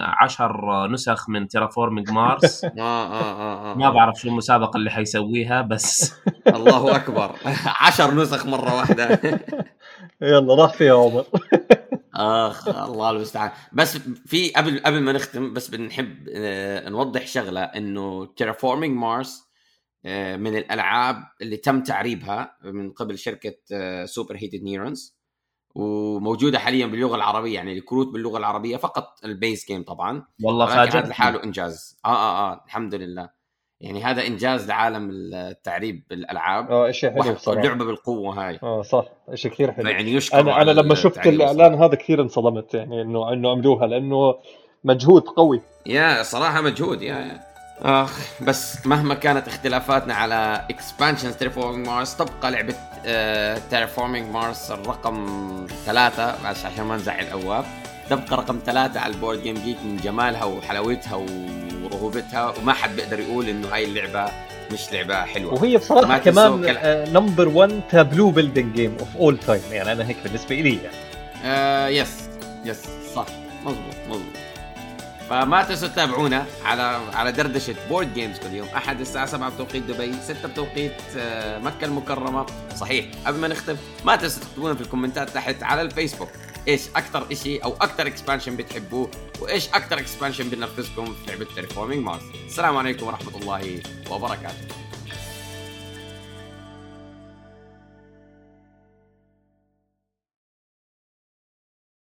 عشر نسخ من تيرافورمينج مارس. آه آه آه آه. ما بعرف شو المسابقه اللي حيسويها بس الله اكبر. عشر نسخ مره واحده. يلا راح فيها عمر. اخ الله المستعان. بس في قبل قبل ما نختم بس بنحب نوضح شغله، انه تيرافورمينج مارس من الالعاب اللي تم تعريبها من قبل شركه سوبر هيتد نيورونز، وموجوده حاليا باللغه العربيه، يعني الكروت باللغه العربيه فقط، البيس جيم طبعا. والله فاجأ هذا لحاله انجاز. اه اه اه الحمد لله، يعني هذا انجاز لعالم التعريب بالالعاب. اه شيء حلو صراحه، لعبه بالقوه هاي. اه صح، شيء كثير حلو. يعني يشكر. انا انا لما شفت الاعلان هذا كثير انصدمت، يعني انه انه عملوها لانه مجهود قوي. يا صراحه مجهود يا, يا. اخ بس مهما كانت اختلافاتنا على اكسبانشن تيرافورمينج مارس، تبقى لعبه تيرافورمينج مارس الرقم ثلاثة، بس عشان ما نزعل الأواب، تبقى رقم ثلاثة على البورد جيم جيك من جمالها وحلاوتها ورهوبتها، وما حد بيقدر يقول إنه هاي اللعبة مش لعبة حلوة. وهي بصراحة كمان نمبر ون تابلو بيلدينج جيم اوف اول تايم، يعني أنا هيك بالنسبة لي يعني. آه يس يس صح مظبوط مظبوط. فما تنسوا تتابعونا على على دردشة بورد جيمز كل يوم أحد الساعة سبعة بتوقيت دبي، ستة بتوقيت مكة المكرمة. صحيح قبل ما نختم ما تنسوا تكتبونا في الكومنتات تحت على الفيسبوك إيش أكتر إشي أو أكتر إكسبانشن بتحبوه، وإيش أكتر إكسبانشن بنرفزكم في لعبة تيرافورمينج مارس. السلام عليكم ورحمة الله وبركاته.